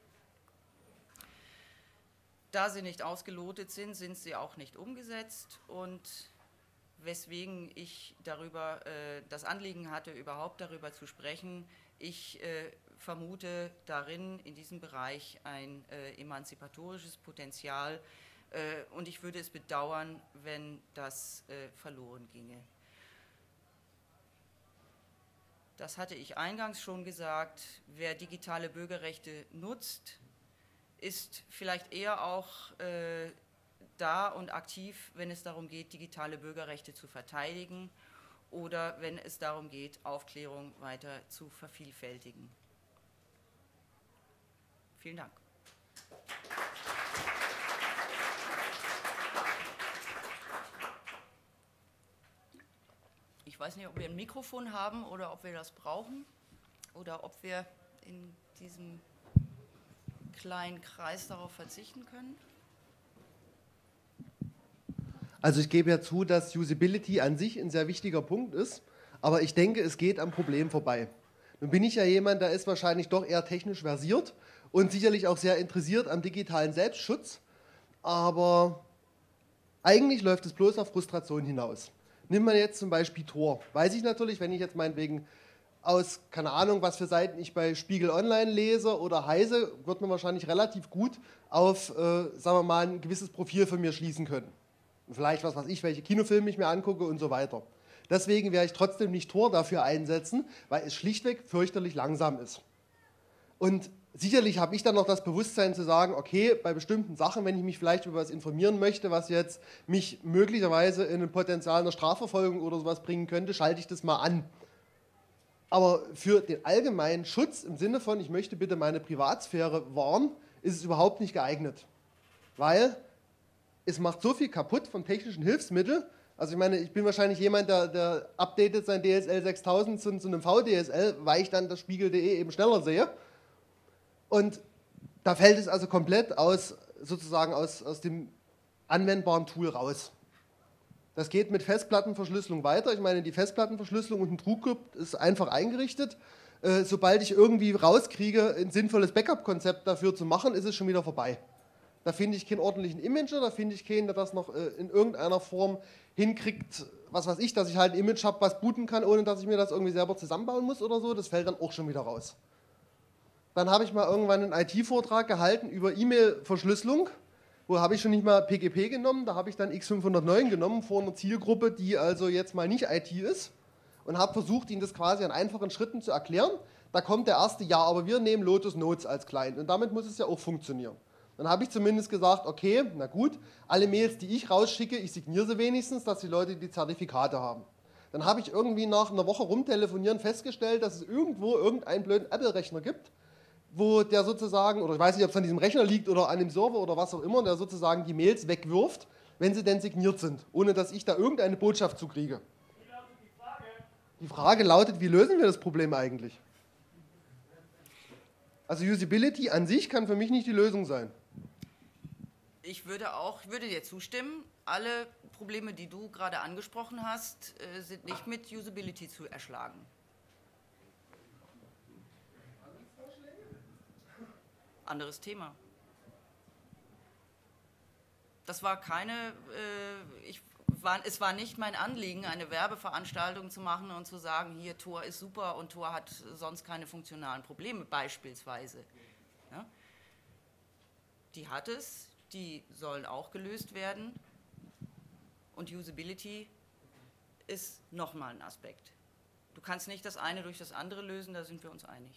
Da sie nicht ausgelotet sind, sind sie auch nicht umgesetzt und weswegen ich das Anliegen hatte, überhaupt darüber zu sprechen, ich vermute darin, in diesem Bereich ein emanzipatorisches Potenzial und ich würde es bedauern, wenn das verloren ginge. Das hatte ich eingangs schon gesagt, wer digitale Bürgerrechte nutzt, ist vielleicht eher auch da und aktiv, wenn es darum geht, digitale Bürgerrechte zu verteidigen oder wenn es darum geht, Aufklärung weiter zu vervielfältigen. Vielen Dank. Ich weiß nicht, ob wir ein Mikrofon haben oder ob wir das brauchen oder ob wir in diesem kleinen Kreis darauf verzichten können. Also ich gebe ja zu, dass Usability an sich ein sehr wichtiger Punkt ist, aber ich denke, es geht am Problem vorbei. Nun bin ich ja jemand, der ist wahrscheinlich doch eher technisch versiert und sicherlich auch sehr interessiert am digitalen Selbstschutz, aber eigentlich läuft es bloß auf Frustration hinaus. Nimm mal jetzt zum Beispiel Tor. Weiß ich natürlich, wenn ich jetzt meinetwegen aus, keine Ahnung, was für Seiten ich bei Spiegel Online lese oder Heise, wird man wahrscheinlich relativ gut auf, sagen wir mal, ein gewisses Profil von mir schließen können. Und vielleicht was weiß ich, welche Kinofilme ich mir angucke und so weiter. Deswegen werde ich trotzdem nicht Tor dafür einsetzen, weil es schlichtweg fürchterlich langsam ist. Und sicherlich habe ich dann noch das Bewusstsein zu sagen, okay, bei bestimmten Sachen, wenn ich mich vielleicht über was informieren möchte, was jetzt mich möglicherweise in ein Potenzial einer Strafverfolgung oder sowas bringen könnte, schalte ich das mal an. Aber für den allgemeinen Schutz im Sinne von, ich möchte bitte meine Privatsphäre wahren, ist es überhaupt nicht geeignet. Weil es macht so viel kaputt von technischen Hilfsmitteln. Also ich meine, ich bin wahrscheinlich jemand, der updatet sein DSL 6000 zu einem VDSL, weil ich dann das Spiegel.de eben schneller sehe. Und da fällt es also komplett sozusagen aus dem anwendbaren Tool raus. Das geht mit Festplattenverschlüsselung weiter. Ich meine, die Festplattenverschlüsselung und ein TrueCrypt ist einfach eingerichtet. Sobald ich irgendwie rauskriege, ein sinnvolles Backup-Konzept dafür zu machen, ist es schon wieder vorbei. Da finde ich keinen ordentlichen Imager, da finde ich keinen, der das noch in irgendeiner Form hinkriegt, was weiß ich, dass ich halt ein Image habe, was booten kann, ohne dass ich mir das irgendwie selber zusammenbauen muss oder so. Das fällt dann auch schon wieder raus. Dann habe ich mal irgendwann einen IT-Vortrag gehalten über E-Mail-Verschlüsselung. Wo habe ich schon nicht mal PGP genommen, da habe ich dann X509 genommen vor einer Zielgruppe, die also jetzt mal nicht IT ist und habe versucht, ihnen das quasi an einfachen Schritten zu erklären. Da kommt der erste, ja, aber wir nehmen Lotus Notes als Client und damit muss es ja auch funktionieren. Dann habe ich zumindest gesagt, okay, na gut, alle Mails, die ich rausschicke, ich signiere sie wenigstens, dass die Leute die Zertifikate haben. Dann habe ich irgendwie nach einer Woche rumtelefonieren festgestellt, dass es irgendwo irgendeinen blöden Apple-Rechner gibt, wo der sozusagen, oder ich weiß nicht, ob es an diesem Rechner liegt oder an dem Server oder was auch immer, der sozusagen die Mails wegwirft, wenn sie denn signiert sind, ohne dass ich da irgendeine Botschaft zukriege. Wie lautet die Frage? Die Frage lautet, wie lösen wir das Problem eigentlich? Also Usability an sich kann für mich nicht die Lösung sein. Ich würde dir zustimmen. Alle Probleme, die du gerade angesprochen hast, sind nicht mit Usability zu erschlagen. Anderes Thema. Das war es war nicht mein Anliegen, eine Werbeveranstaltung zu machen und zu sagen, hier, Tor ist super und Tor hat sonst keine funktionalen Probleme, beispielsweise. Ja? Die hat es, die sollen auch gelöst werden und Usability ist nochmal ein Aspekt. Du kannst nicht das eine durch das andere lösen, da sind wir uns einig.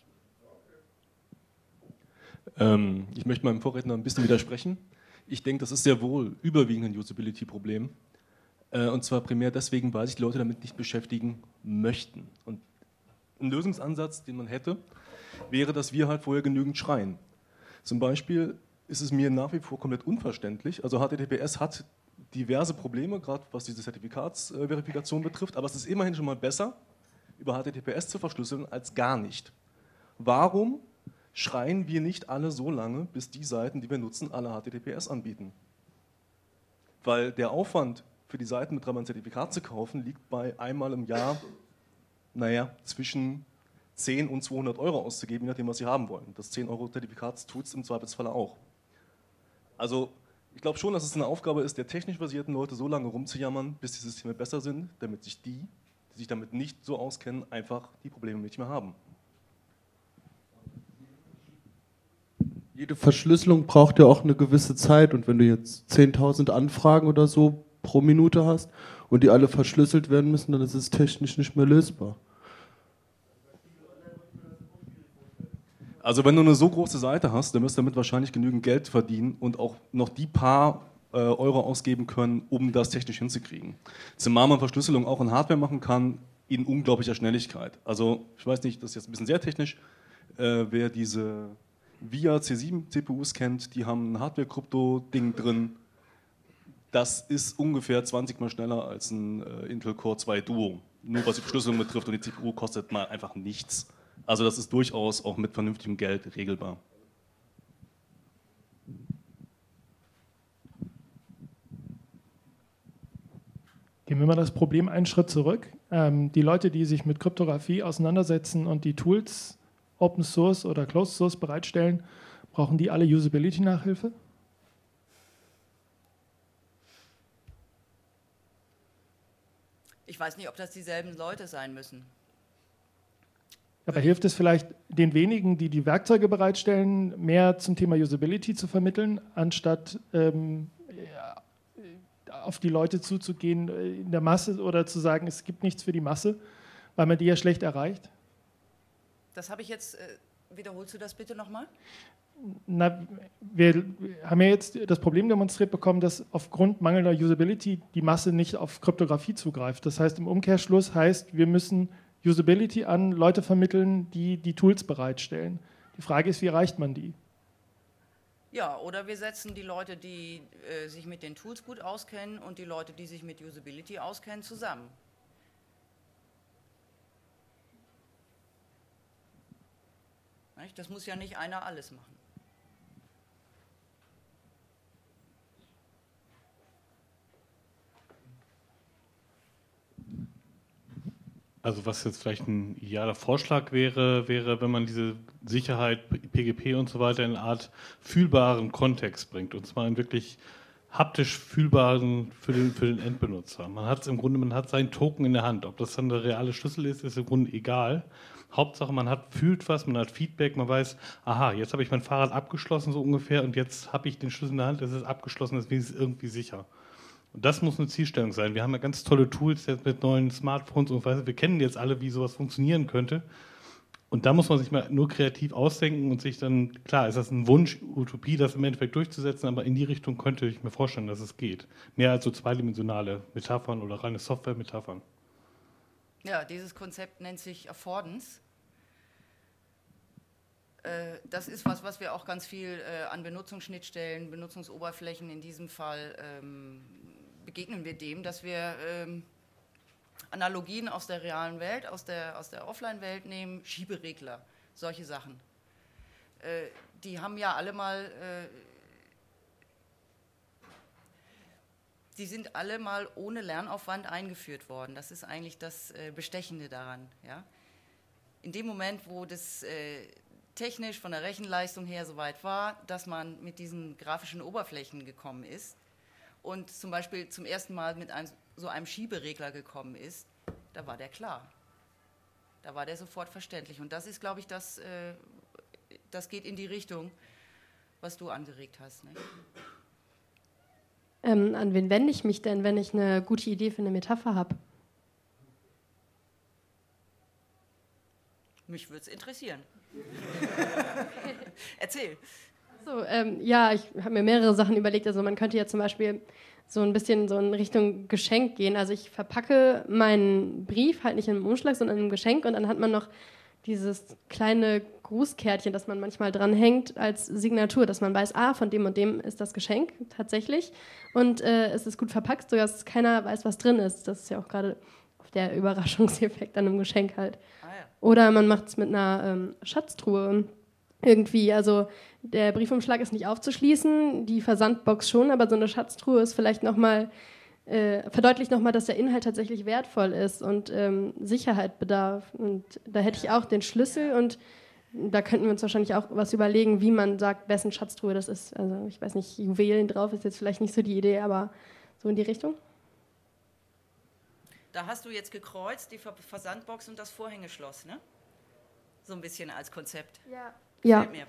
Ich möchte meinem Vorredner ein bisschen widersprechen. Ich denke, das ist sehr wohl überwiegend ein Usability-Problem. Und zwar primär deswegen, weil sich die Leute damit nicht beschäftigen möchten. Und ein Lösungsansatz, den man hätte, wäre, dass wir halt vorher genügend schreien. Zum Beispiel ist es mir nach wie vor komplett unverständlich. Also HTTPS hat diverse Probleme, gerade was diese Zertifikatsverifikation betrifft, aber es ist immerhin schon mal besser, über HTTPS zu verschlüsseln, als gar nicht. Warum schreien wir nicht alle so lange, bis die Seiten, die wir nutzen, alle HTTPS anbieten? Weil der Aufwand für die Seiten, mit denen man ein Zertifikat zu kaufen, liegt bei einmal im Jahr, zwischen 10 und 200 Euro auszugeben, je nachdem, was Sie haben wollen. Das 10-Euro-Zertifikat tut es im Zweifelsfalle auch. Also ich glaube schon, dass es eine Aufgabe ist, der technisch versierten Leute so lange rumzujammern, bis die Systeme besser sind, damit sich die sich damit nicht so auskennen, einfach die Probleme nicht mehr haben. Jede Verschlüsselung braucht ja auch eine gewisse Zeit und wenn du jetzt 10.000 Anfragen oder so pro Minute hast und die alle verschlüsselt werden müssen, dann ist es technisch nicht mehr lösbar. Also wenn du eine so große Seite hast, dann wirst du damit wahrscheinlich genügend Geld verdienen und auch noch die paar Euro ausgeben können, um das technisch hinzukriegen. Zumal man Verschlüsselung auch in Hardware machen kann, in unglaublicher Schnelligkeit. Also ich weiß nicht, das ist jetzt ein bisschen sehr technisch, wer diese VIA C7 CPUs kennt, die haben ein Hardware-Krypto-Ding drin. Das ist ungefähr 20 Mal schneller als ein Intel Core 2 Duo. Nur was die Verschlüsselung betrifft und die CPU kostet mal einfach nichts. Also das ist durchaus auch mit vernünftigem Geld regelbar. Gehen wir mal das Problem einen Schritt zurück. Die Leute, die sich mit Kryptographie auseinandersetzen und die Tools Open Source oder Closed Source bereitstellen, brauchen die alle Usability-Nachhilfe? Ich weiß nicht, ob das dieselben Leute sein müssen. Aber hilft es vielleicht den wenigen, die die Werkzeuge bereitstellen, mehr zum Thema Usability zu vermitteln, anstatt auf die Leute zuzugehen in der Masse oder zu sagen, es gibt nichts für die Masse, weil man die ja schlecht erreicht? Das habe ich jetzt, wiederholst du das bitte nochmal? Na, wir haben ja jetzt das Problem demonstriert bekommen, dass aufgrund mangelnder Usability die Masse nicht auf Kryptographie zugreift. Das heißt, im Umkehrschluss heißt, wir müssen Usability an Leute vermitteln, die die Tools bereitstellen. Die Frage ist, wie erreicht man die? Ja, oder wir setzen die Leute, die sich mit den Tools gut auskennen und die Leute, die sich mit Usability auskennen, zusammen. Das muss ja nicht einer alles machen. Also was jetzt vielleicht ein idealer Vorschlag wäre, wenn man diese Sicherheit, PGP und so weiter in eine Art fühlbaren Kontext bringt. Und zwar einen wirklich haptisch fühlbaren für den Endbenutzer. Man hat seinen Token in der Hand. Ob das dann der reale Schlüssel ist im Grunde egal. Hauptsache man fühlt was, man hat Feedback, man weiß, aha, jetzt habe ich mein Fahrrad abgeschlossen so ungefähr und jetzt habe ich den Schlüssel in der Hand, es ist abgeschlossen, das ist irgendwie sicher. Und das muss eine Zielstellung sein. Wir haben ja ganz tolle Tools jetzt mit neuen Smartphones und wir kennen jetzt alle, wie sowas funktionieren könnte. Und da muss man sich mal nur kreativ ausdenken und sich dann, klar, ist das ein Wunsch, Utopie, das im Endeffekt durchzusetzen, aber in die Richtung könnte ich mir vorstellen, dass es geht. Mehr als so zweidimensionale Metaphern oder reine Software-Metaphern. Ja, dieses Konzept nennt sich Affordance. Das ist was wir auch ganz viel an Benutzungsschnittstellen, Benutzungsoberflächen in diesem Fall begegnen wir dem, dass wir Analogien aus der realen Welt, aus der Offline-Welt nehmen, Schieberegler, solche Sachen. Die haben ja alle mal, die sind alle mal ohne Lernaufwand eingeführt worden. Das ist eigentlich das Bestechende daran. Ja? In dem Moment, wo das technisch von der Rechenleistung her so weit war, dass man mit diesen grafischen Oberflächen gekommen ist und zum Beispiel zum ersten Mal mit so einem Schieberegler gekommen ist, da war der klar. Da war der sofort verständlich. Und das ist, glaube ich, das geht in die Richtung, was du angeregt hast. Ne? An wen wende ich mich denn, wenn ich eine gute Idee für eine Metapher habe? Mich würde es interessieren. Erzähl. So, ja, ich habe mir mehrere Sachen überlegt. Also man könnte ja zum Beispiel so ein bisschen so in Richtung Geschenk gehen. Also ich verpacke meinen Brief halt nicht in einem Umschlag, sondern in einem Geschenk und dann hat man noch dieses kleine Grußkärtchen, das man manchmal dranhängt als Signatur, dass man weiß, von dem und dem ist das Geschenk tatsächlich und es ist gut verpackt, sodass keiner weiß, was drin ist. Das ist ja auch gerade der Überraschungseffekt an einem Geschenk halt. Oder man macht es mit einer Schatztruhe irgendwie. Also der Briefumschlag ist nicht aufzuschließen, die Versandbox schon, aber so eine Schatztruhe ist vielleicht nochmal, verdeutlicht nochmal, dass der Inhalt tatsächlich wertvoll ist und Sicherheit bedarf. Und da hätte ich auch den Schlüssel und da könnten wir uns wahrscheinlich auch was überlegen, wie man sagt, wessen Schatztruhe das ist. Also ich weiß nicht, Juwelen drauf ist jetzt vielleicht nicht so die Idee, aber so in die Richtung. Da hast du jetzt gekreuzt, die Versandbox und das Vorhängeschloss, ne? So ein bisschen als Konzept. Ja. Gefällt mir.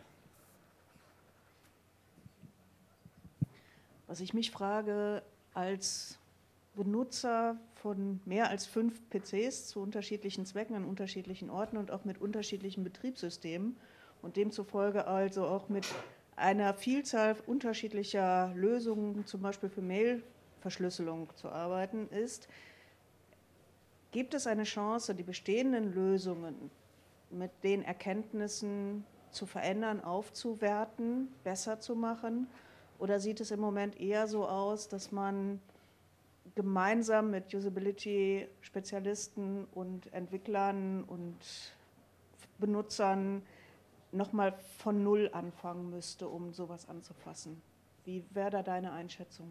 Was ich mich frage, als Benutzer von mehr als 5 PCs zu unterschiedlichen Zwecken an unterschiedlichen Orten und auch mit unterschiedlichen Betriebssystemen und demzufolge also auch mit einer Vielzahl unterschiedlicher Lösungen, zum Beispiel für Mail-Verschlüsselung zu arbeiten, gibt es eine Chance, die bestehenden Lösungen mit den Erkenntnissen zu verändern, aufzuwerten, besser zu machen? Oder sieht es im Moment eher so aus, dass man gemeinsam mit Usability-Spezialisten und Entwicklern und Benutzern nochmal von Null anfangen müsste, um sowas anzufassen? Wie wäre da deine Einschätzung?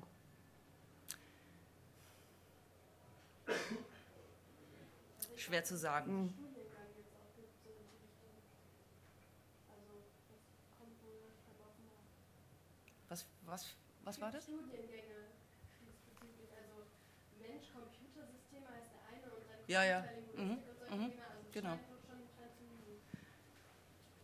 Schwer zu sagen. Was war das? Studiengänge diesbezüglich, also Mensch-Computer-System heißt der eine und dann Ja. Linguistik und solche Dinge, also Genau. schon zu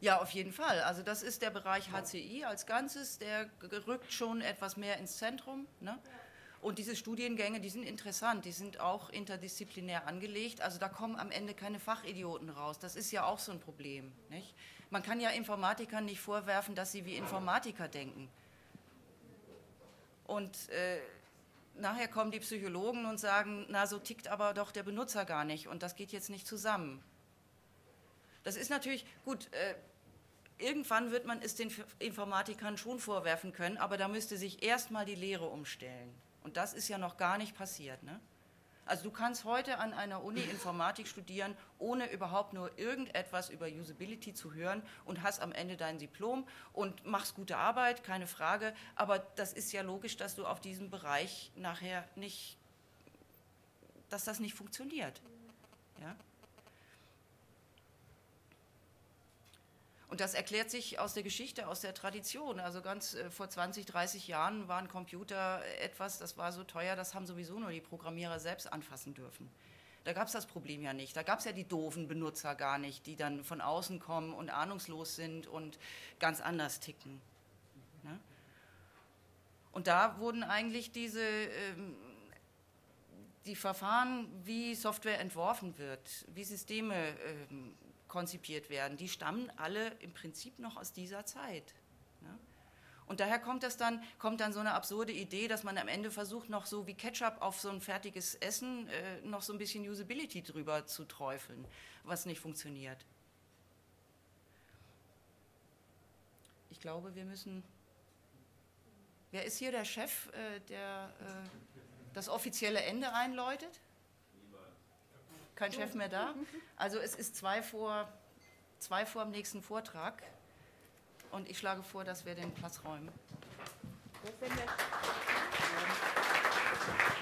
Ja, auf jeden Fall. Also das ist der Bereich HCI als Ganzes, der rückt schon etwas mehr ins Zentrum, ne? Und diese Studiengänge, die sind interessant, die sind auch interdisziplinär angelegt, also da kommen am Ende keine Fachidioten raus. Das ist ja auch so ein Problem, nicht? Man kann ja Informatikern nicht vorwerfen, dass sie wie Informatiker denken. Und nachher kommen die Psychologen und sagen, na, so tickt aber doch der Benutzer gar nicht und das geht jetzt nicht zusammen. Das ist natürlich, gut, irgendwann wird man es den Informatikern schon vorwerfen können, aber da müsste sich erstmal die Lehre umstellen. Und das ist ja noch gar nicht passiert, ne? Also du kannst heute an einer Uni Informatik studieren, ohne überhaupt nur irgendetwas über Usability zu hören und hast am Ende dein Diplom und machst gute Arbeit, keine Frage, aber das ist ja logisch, dass du auf diesem Bereich nachher nicht, dass das nicht funktioniert. Ja? Und das erklärt sich aus der Geschichte, aus der Tradition. Also ganz vor 20, 30 Jahren waren Computer etwas, das war so teuer, das haben sowieso nur die Programmierer selbst anfassen dürfen. Da gab es das Problem ja nicht. Da gab es ja die doofen Benutzer gar nicht, die dann von außen kommen und ahnungslos sind und ganz anders ticken. Ne? Und da wurden eigentlich die Verfahren, wie Software entworfen wird, wie Systeme konzipiert werden, die stammen alle im Prinzip noch aus dieser Zeit. Ne? Und daher kommt dann so eine absurde Idee, dass man am Ende versucht, noch so wie Ketchup auf so ein fertiges Essen noch so ein bisschen Usability drüber zu träufeln, was nicht funktioniert. Ich glaube, wir müssen... Wer ist hier der Chef, der das offizielle Ende einläutet? Kein Chef mehr da? Also es ist 2 vor dem nächsten Vortrag und ich schlage vor, dass wir den Platz räumen.